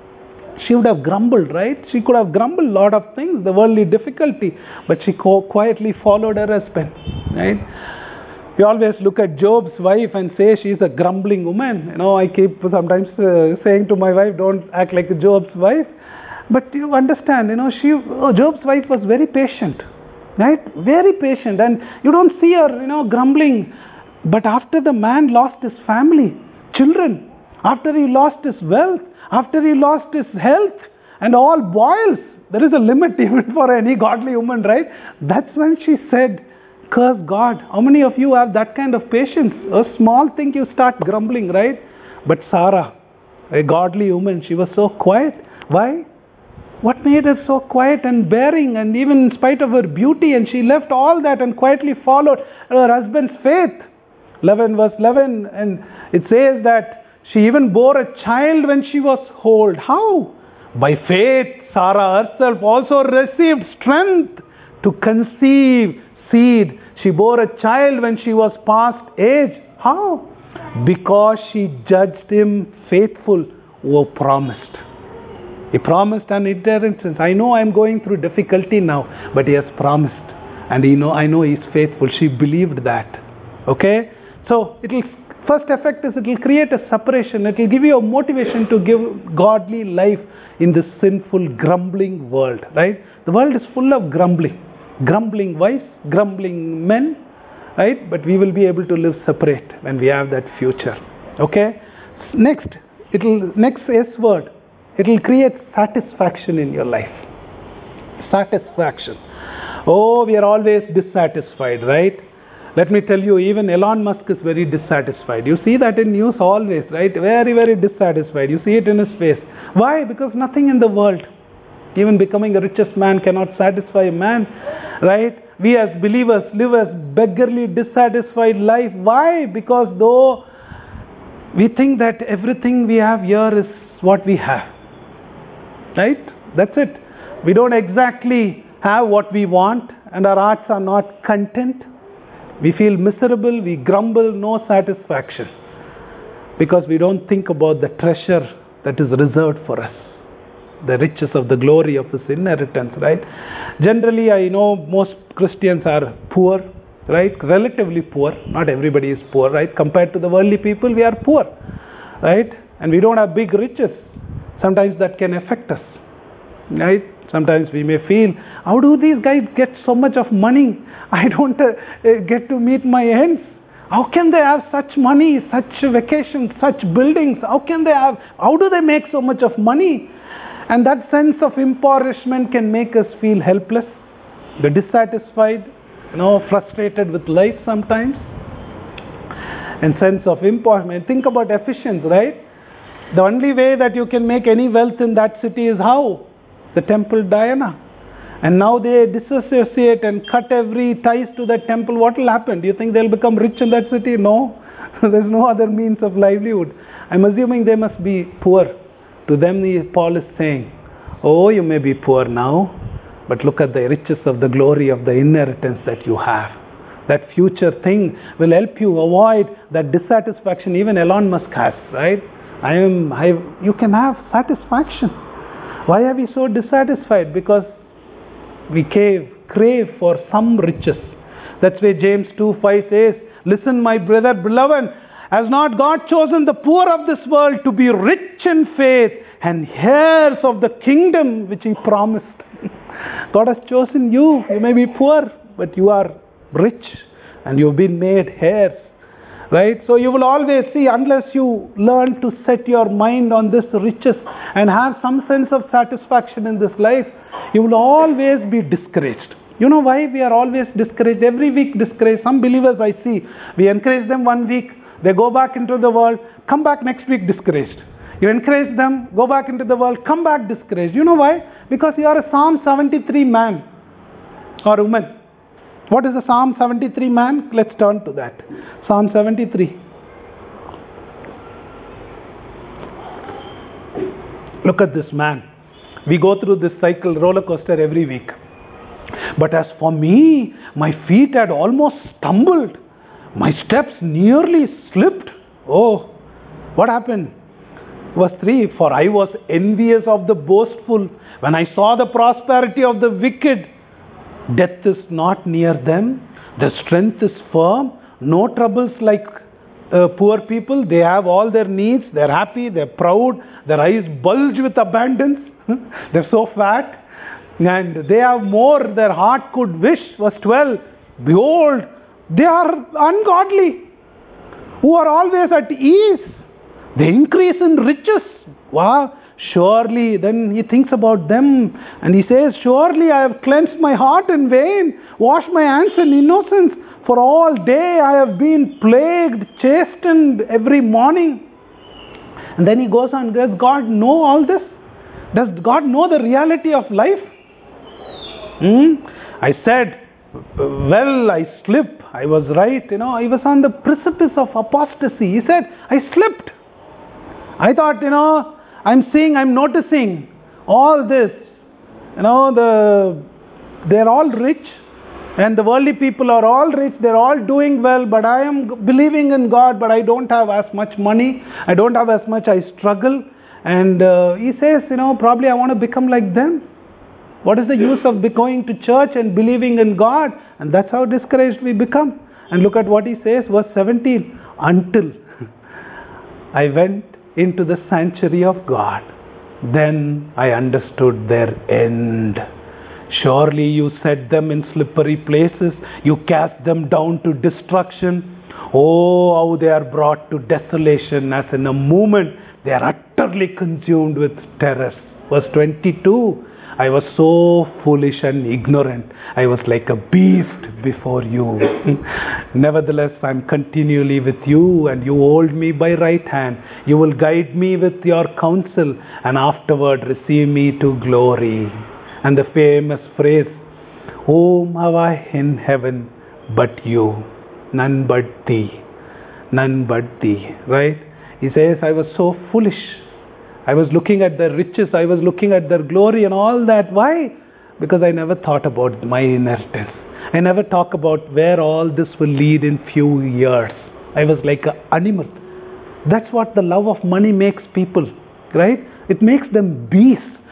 She would have grumbled, right? She could have grumbled a lot of things, the worldly difficulty, but she co- quietly followed her husband, right? We always look at Job's wife and say she's a grumbling woman. You know, I keep sometimes uh, saying to my wife, don't act like Job's wife. But you understand, you know, she oh, Job's wife was very patient, right? Very patient. And you don't see her, you know, grumbling. But after the man lost his family, children, after he lost his wealth, after he lost his health, and all boils, there is a limit even for any godly woman, right? That's when she said, curse God. How many of you have that kind of patience? A small thing you start grumbling, right? But Sarah, a godly woman, she was so quiet. Why? What made her so quiet and bearing, and even in spite of her beauty, and she left all that and quietly followed her husband's faith. eleven verse eleven, and it says that she even bore a child when she was old. How? By faith, Sarah herself also received strength to conceive seed. She bore a child when she was past age. How? Because she judged him faithful who promised. He promised an inheritance. I know I'm going through difficulty now, but he has promised. And he know, I know he's faithful. She believed that. Okay? So, it'll, first effect is it will create a separation. It will give you a motivation to give godly life in this sinful, grumbling world. Right? The world is full of grumbling. Grumbling wives, grumbling men. Right? But we will be able to live separate when we have that future. Okay? Next, it'll next S word. It will create satisfaction in your life. Satisfaction. Oh, we are always dissatisfied, right? Let me tell you, even Elon Musk is very dissatisfied. You see that in news always, right? Very, very dissatisfied. You see it in his face. Why? Because nothing in the world, even becoming the richest man, cannot satisfy a man, right? We as believers live as beggarly, dissatisfied life. Why? Because though we think that everything we have here is what we have. Right? That's it. We don't exactly have what we want, and our hearts are not content. We feel miserable, we grumble, no satisfaction. Because we don't think about the treasure that is reserved for us. the riches of the glory of his inheritance, right? Generally, I know most Christians are poor, right? Relatively poor. Not everybody is poor, right? Compared to the worldly people, we are poor, right? And we don't have big riches. Sometimes that can affect us, right? Sometimes we may feel, how do these guys get so much of money? I don't uh, get to meet my ends. How can they have such money, such vacations, such buildings? How can they have, how do they make so much of money? And that sense of impoverishment can make us feel helpless, dissatisfied, you know, frustrated with life sometimes. And sense of impoverishment. Think about Ephesians, right? The only way that you can make any wealth in that city is how? The temple Diana. And now they disassociate and cut every ties to that temple. What will happen? Do you think they'll become rich in that city? No. There's no other means of livelihood. I'm assuming they must be poor. To them, Paul is saying, oh, you may be poor now, but look at the riches of the glory of the inheritance that you have. That future thing will help you avoid that dissatisfaction even Elon Musk has, right? I am, I, you can have satisfaction. Why are we so dissatisfied? Because we crave, crave for some riches. That's why James two five says, listen, my brother, beloved, has not God chosen the poor of this world to be rich in faith and heirs of the kingdom which he promised? God has chosen you. You may be poor, but you are rich and you've been made heirs. Right? So you will always see, unless you learn to set your mind on this riches and have some sense of satisfaction in this life, you will always be discouraged. You know why we are always discouraged? Every week discouraged. Some believers I see, we encourage them one week, they go back into the world, come back next week discouraged. You encourage them, go back into the world, come back discouraged. You know why? Because you are a Psalm seventy-three man or woman. What is a Psalm seventy-three man? Let's turn to that. Psalm seventy-three. Look at this man. We go through this cycle, roller coaster every week. But as for me, my feet had almost stumbled. My steps nearly slipped. Oh, what happened? Verse three, for I was envious of the boastful when I saw the prosperity of the wicked. Death is not near them. Their strength is firm. No troubles like uh, poor people. They have all their needs. They're happy. They're proud. Their eyes bulge with abundance. They're so fat. And they have more their heart could wish. Verse twelve. Behold, they are ungodly, who are always at ease. They increase in riches. Wow. Surely, then he thinks about them and he says, surely I have cleansed my heart in vain, washed my hands in innocence. For all day I have been plagued, chastened every morning. And then he goes on, does God know all this? Does God know the reality of life? Hmm? I said, well, I slipped. I was right. You know, I was on the precipice of apostasy. He said, I slipped. I thought, you know, I'm seeing, I'm noticing all this. You know, the they're all rich and the worldly people are all rich. They're all doing well, but I am believing in God, but I don't have as much money. I don't have as much. I struggle. And uh, he says, you know, probably I want to become like them. What is the use of going to church and believing in God? And that's how discouraged we become. And look at what he says, verse seventeen. Until I went into the sanctuary of God, then I understood their end. Surely you set them in slippery places. You cast them down to destruction. Oh, how they are brought to desolation, as in a moment they are utterly consumed with terrors. Verse twenty-two. I was so foolish and ignorant. I was like a beast before you. Nevertheless, I am continually with you, and you hold me by right hand. You will guide me with your counsel, and afterward receive me to glory. And the famous phrase, whom have I in heaven but you? None but thee. None but thee. Right? He says, I was so foolish. I was looking at their riches, I was looking at their glory and all that. Why? Because I never thought about my inheritance. I never talk about where all this will lead in few years. I was like an animal. That's what the love of money makes people, right? It makes them beasts.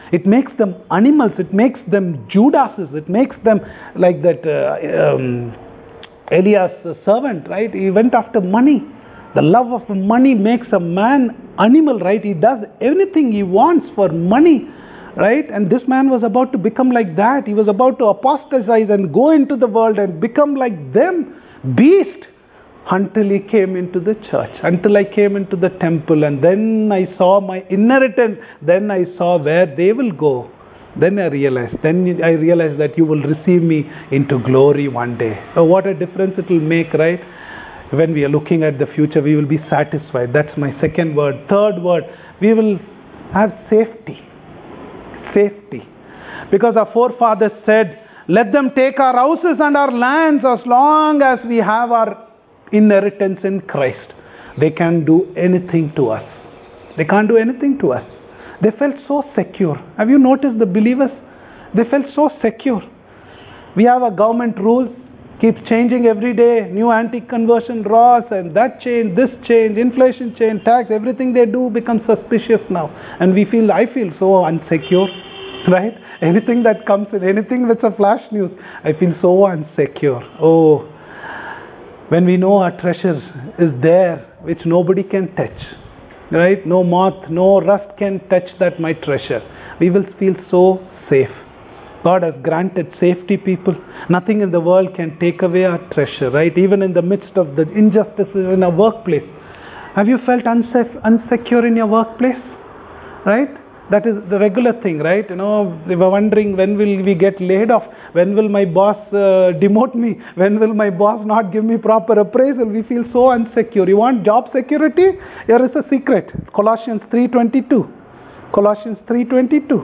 It makes them animals. It makes them Judases. It makes them like that uh, um, Elias' servant, right? He went after money. The love of money makes a man animal, right? He does anything he wants for money, right? And this man was about to become like that. He was about to apostatize and go into the world and become like them, beast, until he came into the church, until I came into the temple, and then I saw my inheritance. Then I saw where they will go. Then I realized, then I realized that you will receive me into glory one day. So what a difference it will make, right? When we are looking at the future, we will be satisfied. That's my second word. Third word, we will have safety. Safety. Because our forefathers said, let them take our houses and our lands as long as we have our inheritance in Christ. They can do anything to us. They can't do anything to us. They felt so secure. Have you noticed the believers? They felt so secure. We have a government rules, keeps changing every day, new anti-conversion laws, and that change, this change, inflation change, tax, everything they do becomes suspicious now. And we feel, I feel so unsecure, right? Anything that comes in, anything that's a flash news, I feel so unsecure. Oh, when we know our treasure is there, which nobody can touch, right? No moth, no rust can touch that my treasure. We will feel so safe. God has granted safety, people. Nothing in the world can take away our treasure, right? Even in the midst of the injustices in our workplace. Have you felt unsafe, unsecure in your workplace? Right? That is the regular thing, right? You know, we were wondering, when will we get laid off? When will my boss uh, demote me? When will my boss not give me proper appraisal? We feel so unsecure. You want job security? Here is a secret. Colossians three twenty-two. Colossians three twenty-two.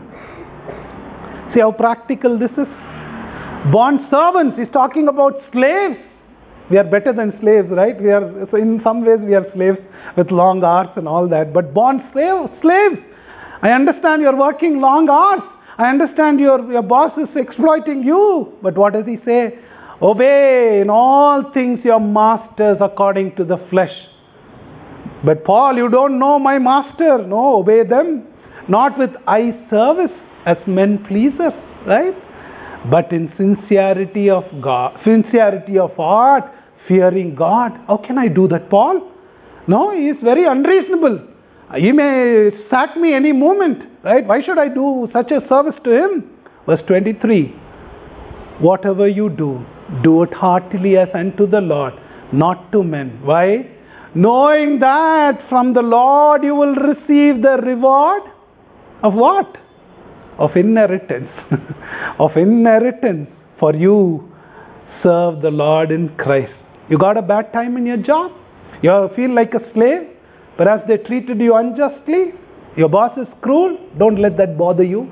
See how practical this is? Bond servants, he's talking about slaves. We are better than slaves, right? We are, so in some ways we are slaves with long hours and all that. But bond slave, slaves, I understand you're working long hours. I understand your, your boss is exploiting you. But what does he say? Obey in all things your masters according to the flesh. But Paul, you don't know my master. No, obey them. Not with eye service as men pleasers, right? But in sincerity of God, sincerity of heart, fearing God. How can I do that, Paul? No, he is very unreasonable. He may sack me any moment, right? Why should I do such a service to him? Verse twenty-three. Whatever you do, do it heartily as unto the Lord, not to men. Why? Knowing that from the Lord you will receive the reward of what? Of inheritance. Of inheritance. For you serve the Lord in Christ. You got a bad time in your job? You feel like a slave? Perhaps they treated you unjustly? Your boss is cruel? Don't let that bother you.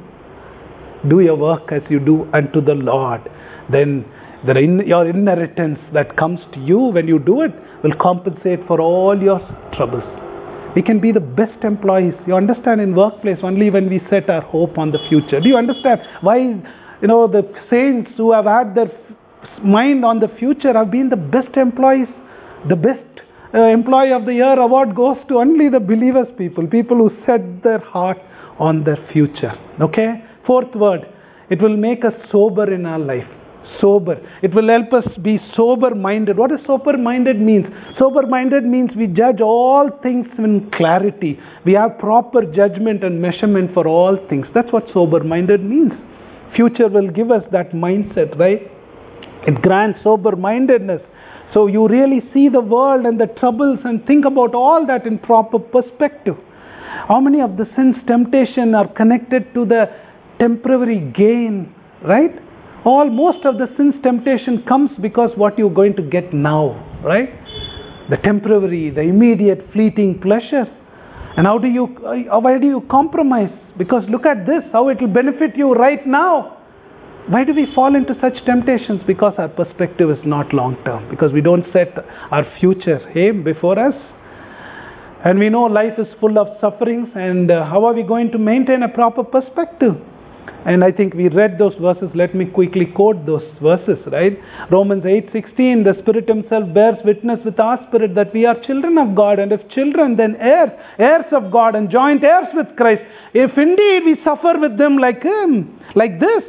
Do your work as you do unto the Lord. Then the in, your inheritance that comes to you when you do it will compensate for all your troubles. We can be the best employees. You understand, in workplace only when we set our hope on the future. Do you understand why, you know, the saints who have had their mind on the future have been the best employees? The best uh, employee of the year award goes to only the believers people, people who set their heart on their future. Okay? Fourth word, it will make us sober in our life. Sober. It will help us be sober-minded. What does sober-minded means? Sober-minded means we judge all things in clarity. We have proper judgment and measurement for all things. That's what sober-minded means. Future will give us that mindset, right? It grants sober-mindedness. So you really see the world and the troubles and think about all that in proper perspective. How many of the sins, temptation are connected to the temporary gain, right? All most of the sin's temptation comes because what you're going to get now, right? The temporary, the immediate, fleeting pleasure. And how do you, why do you compromise? Because look at this, how it will benefit you right now. Why do we fall into such temptations? Because our perspective is not long term. Because we don't set our future aim before us. And we know life is full of sufferings. And uh, how are we going to maintain a proper perspective? And I think we read those verses. Let me quickly quote those verses, right? Romans eight sixteen, the Spirit himself bears witness with our spirit that we are children of God, and if children, then heirs, heirs of God, and joint heirs with Christ. If indeed we suffer with them like him, like this,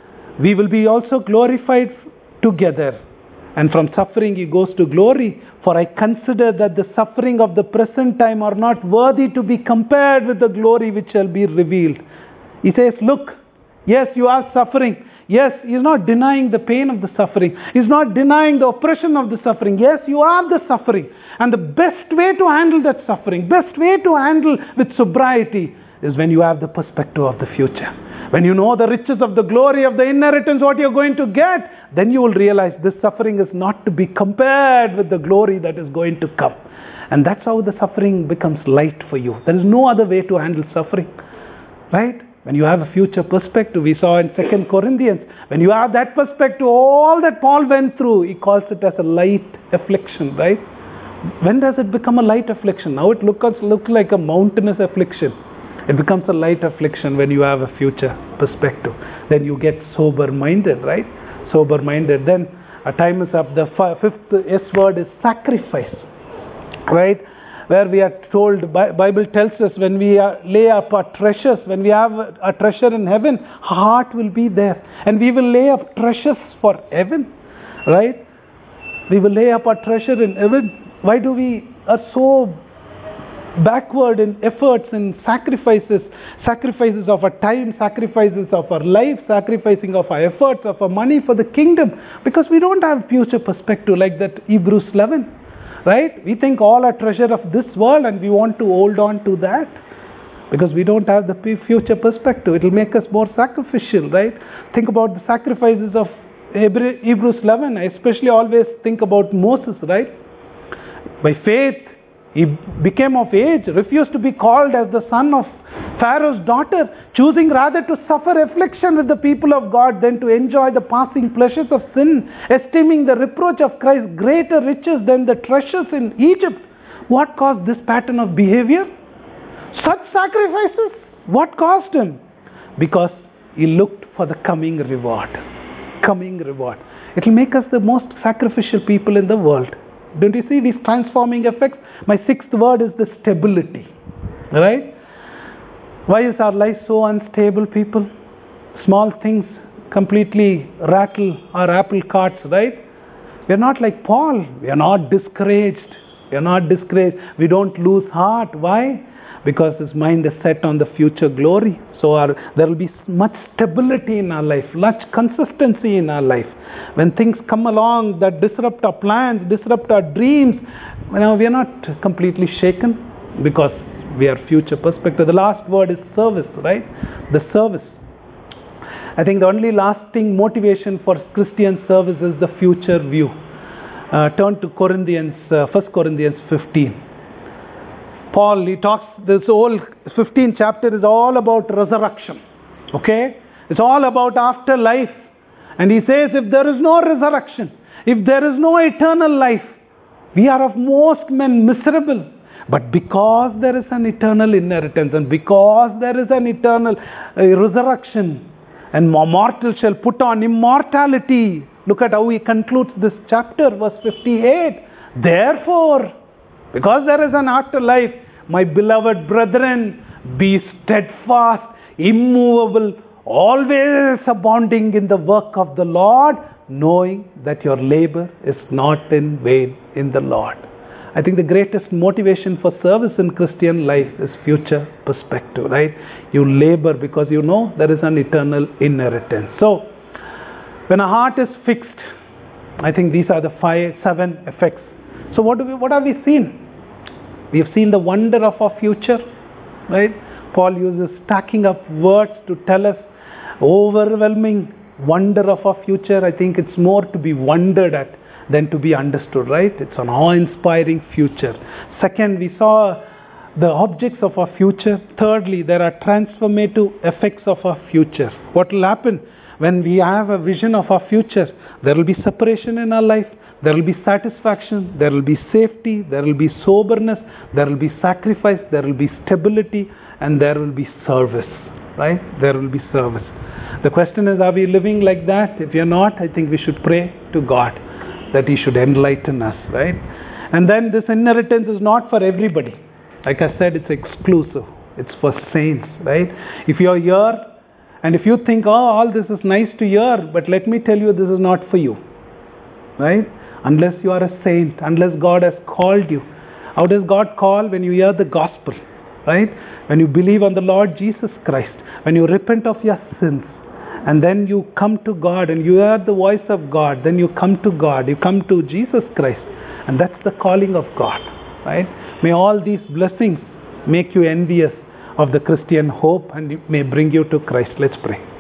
we will be also glorified together. And from suffering he goes to glory. For I consider that the suffering of the present time are not worthy to be compared with the glory which shall be revealed. He says, look, yes, you are suffering. Yes, he's not denying the pain of the suffering. He's not denying the oppression of the suffering. Yes, you are the suffering. And the best way to handle that suffering, best way to handle with sobriety, is when you have the perspective of the future. When you know the riches of the glory of the inheritance, what you're going to get, then you will realize this suffering is not to be compared with the glory that is going to come. And that's how the suffering becomes light for you. There is no other way to handle suffering. Right? When you have a future perspective, we saw in Second Corinthians, when you have that perspective, all that Paul went through, he calls it as a light affliction, right? When does it become a light affliction? Now it looks, looks like a mountainous affliction. It becomes a light affliction when you have a future perspective. Then you get sober-minded, right? Sober-minded. Then our time is up. The fifth S word is sacrifice, right? Where we are told, the Bible tells us, when we are, lay up our treasures, when we have a treasure in heaven, heart will be there. And we will lay up treasures for heaven, right? We will lay up our treasure in heaven. Why do we are so backward in efforts and sacrifices, sacrifices of our time, sacrifices of our life, sacrificing of our efforts, of our money for the kingdom? Because we don't have future perspective like that Hebrews eleven, right? We think all our treasure of this world and we want to hold on to that because we don't have the future perspective. It will make us more sacrificial, right? Think about the sacrifices of Hebrews eleven. I especially always think about Moses, right? By faith, he became of age, refused to be called as the son of Pharaoh's daughter, choosing rather to suffer affliction with the people of God than to enjoy the passing pleasures of sin, esteeming the reproach of Christ greater riches than the treasures in Egypt. What caused this pattern of behavior? Such sacrifices. What caused him? Because he looked for the coming reward. Coming reward. It will make us the most sacrificial people in the world. Don't you see these transforming effects? My sixth word is the stability. Right? Why is our life so unstable, people? Small things completely rattle our apple carts, right? We are not like Paul. We are not discouraged. We are not discouraged. We don't lose heart. Why? Because his mind is set on the future glory. So our, there will be much stability in our life, much consistency in our life. When things come along that disrupt our plans, disrupt our dreams, you know, we are not completely shaken because we are future perspective. The last word is service, right? The service. I think the only lasting motivation for Christian service is the future view. Uh, turn to Corinthians, uh, First Corinthians fifteen. Paul, he talks, this whole fifteenth chapter is all about resurrection. Okay? It's all about afterlife. And he says, if there is no resurrection, if there is no eternal life, we are of most men miserable. But because there is an eternal inheritance, and because there is an eternal uh, resurrection, and mortal shall put on immortality. Look at how he concludes this chapter, verse fifty-eight. Therefore, because there is an afterlife, my beloved brethren, be steadfast, immovable, always abounding in the work of the Lord, knowing that your labor is not in vain in the Lord. I think the greatest motivation for service in Christian life is future perspective, right? You labor because you know there is an eternal inheritance. So, when a heart is fixed, I think these are the five, seven effects. So what do we, what have we seen? We have seen the wonder of our future, right? Paul uses stacking up words to tell us overwhelming wonder of our future. I think it's more to be wondered at than to be understood, right? It's an awe-inspiring future. Second, we saw the objects of our future. Thirdly, there are transformative effects of our future. What will happen when we have a vision of our future? There will be separation in our life. There will be satisfaction, there will be safety, there will be soberness, there will be sacrifice, there will be stability, and there will be service, right? There will be service. The question is, are we living like that? If we are not, I think we should pray to God that He should enlighten us, right? And then this inheritance is not for everybody. Like I said, it's exclusive. It's for saints, right? If you're here and if you think, oh, all this is nice to hear, but let me tell you, this is not for you, right? Unless you are a saint, unless God has called you. How does God call? When you hear the gospel, right? When you believe on the Lord Jesus Christ, when you repent of your sins, and then you come to God and you hear the voice of God, then you come to God, you come to Jesus Christ, and that's the calling of God, right? May all these blessings make you envious of the Christian hope and may bring you to Christ. Let's pray.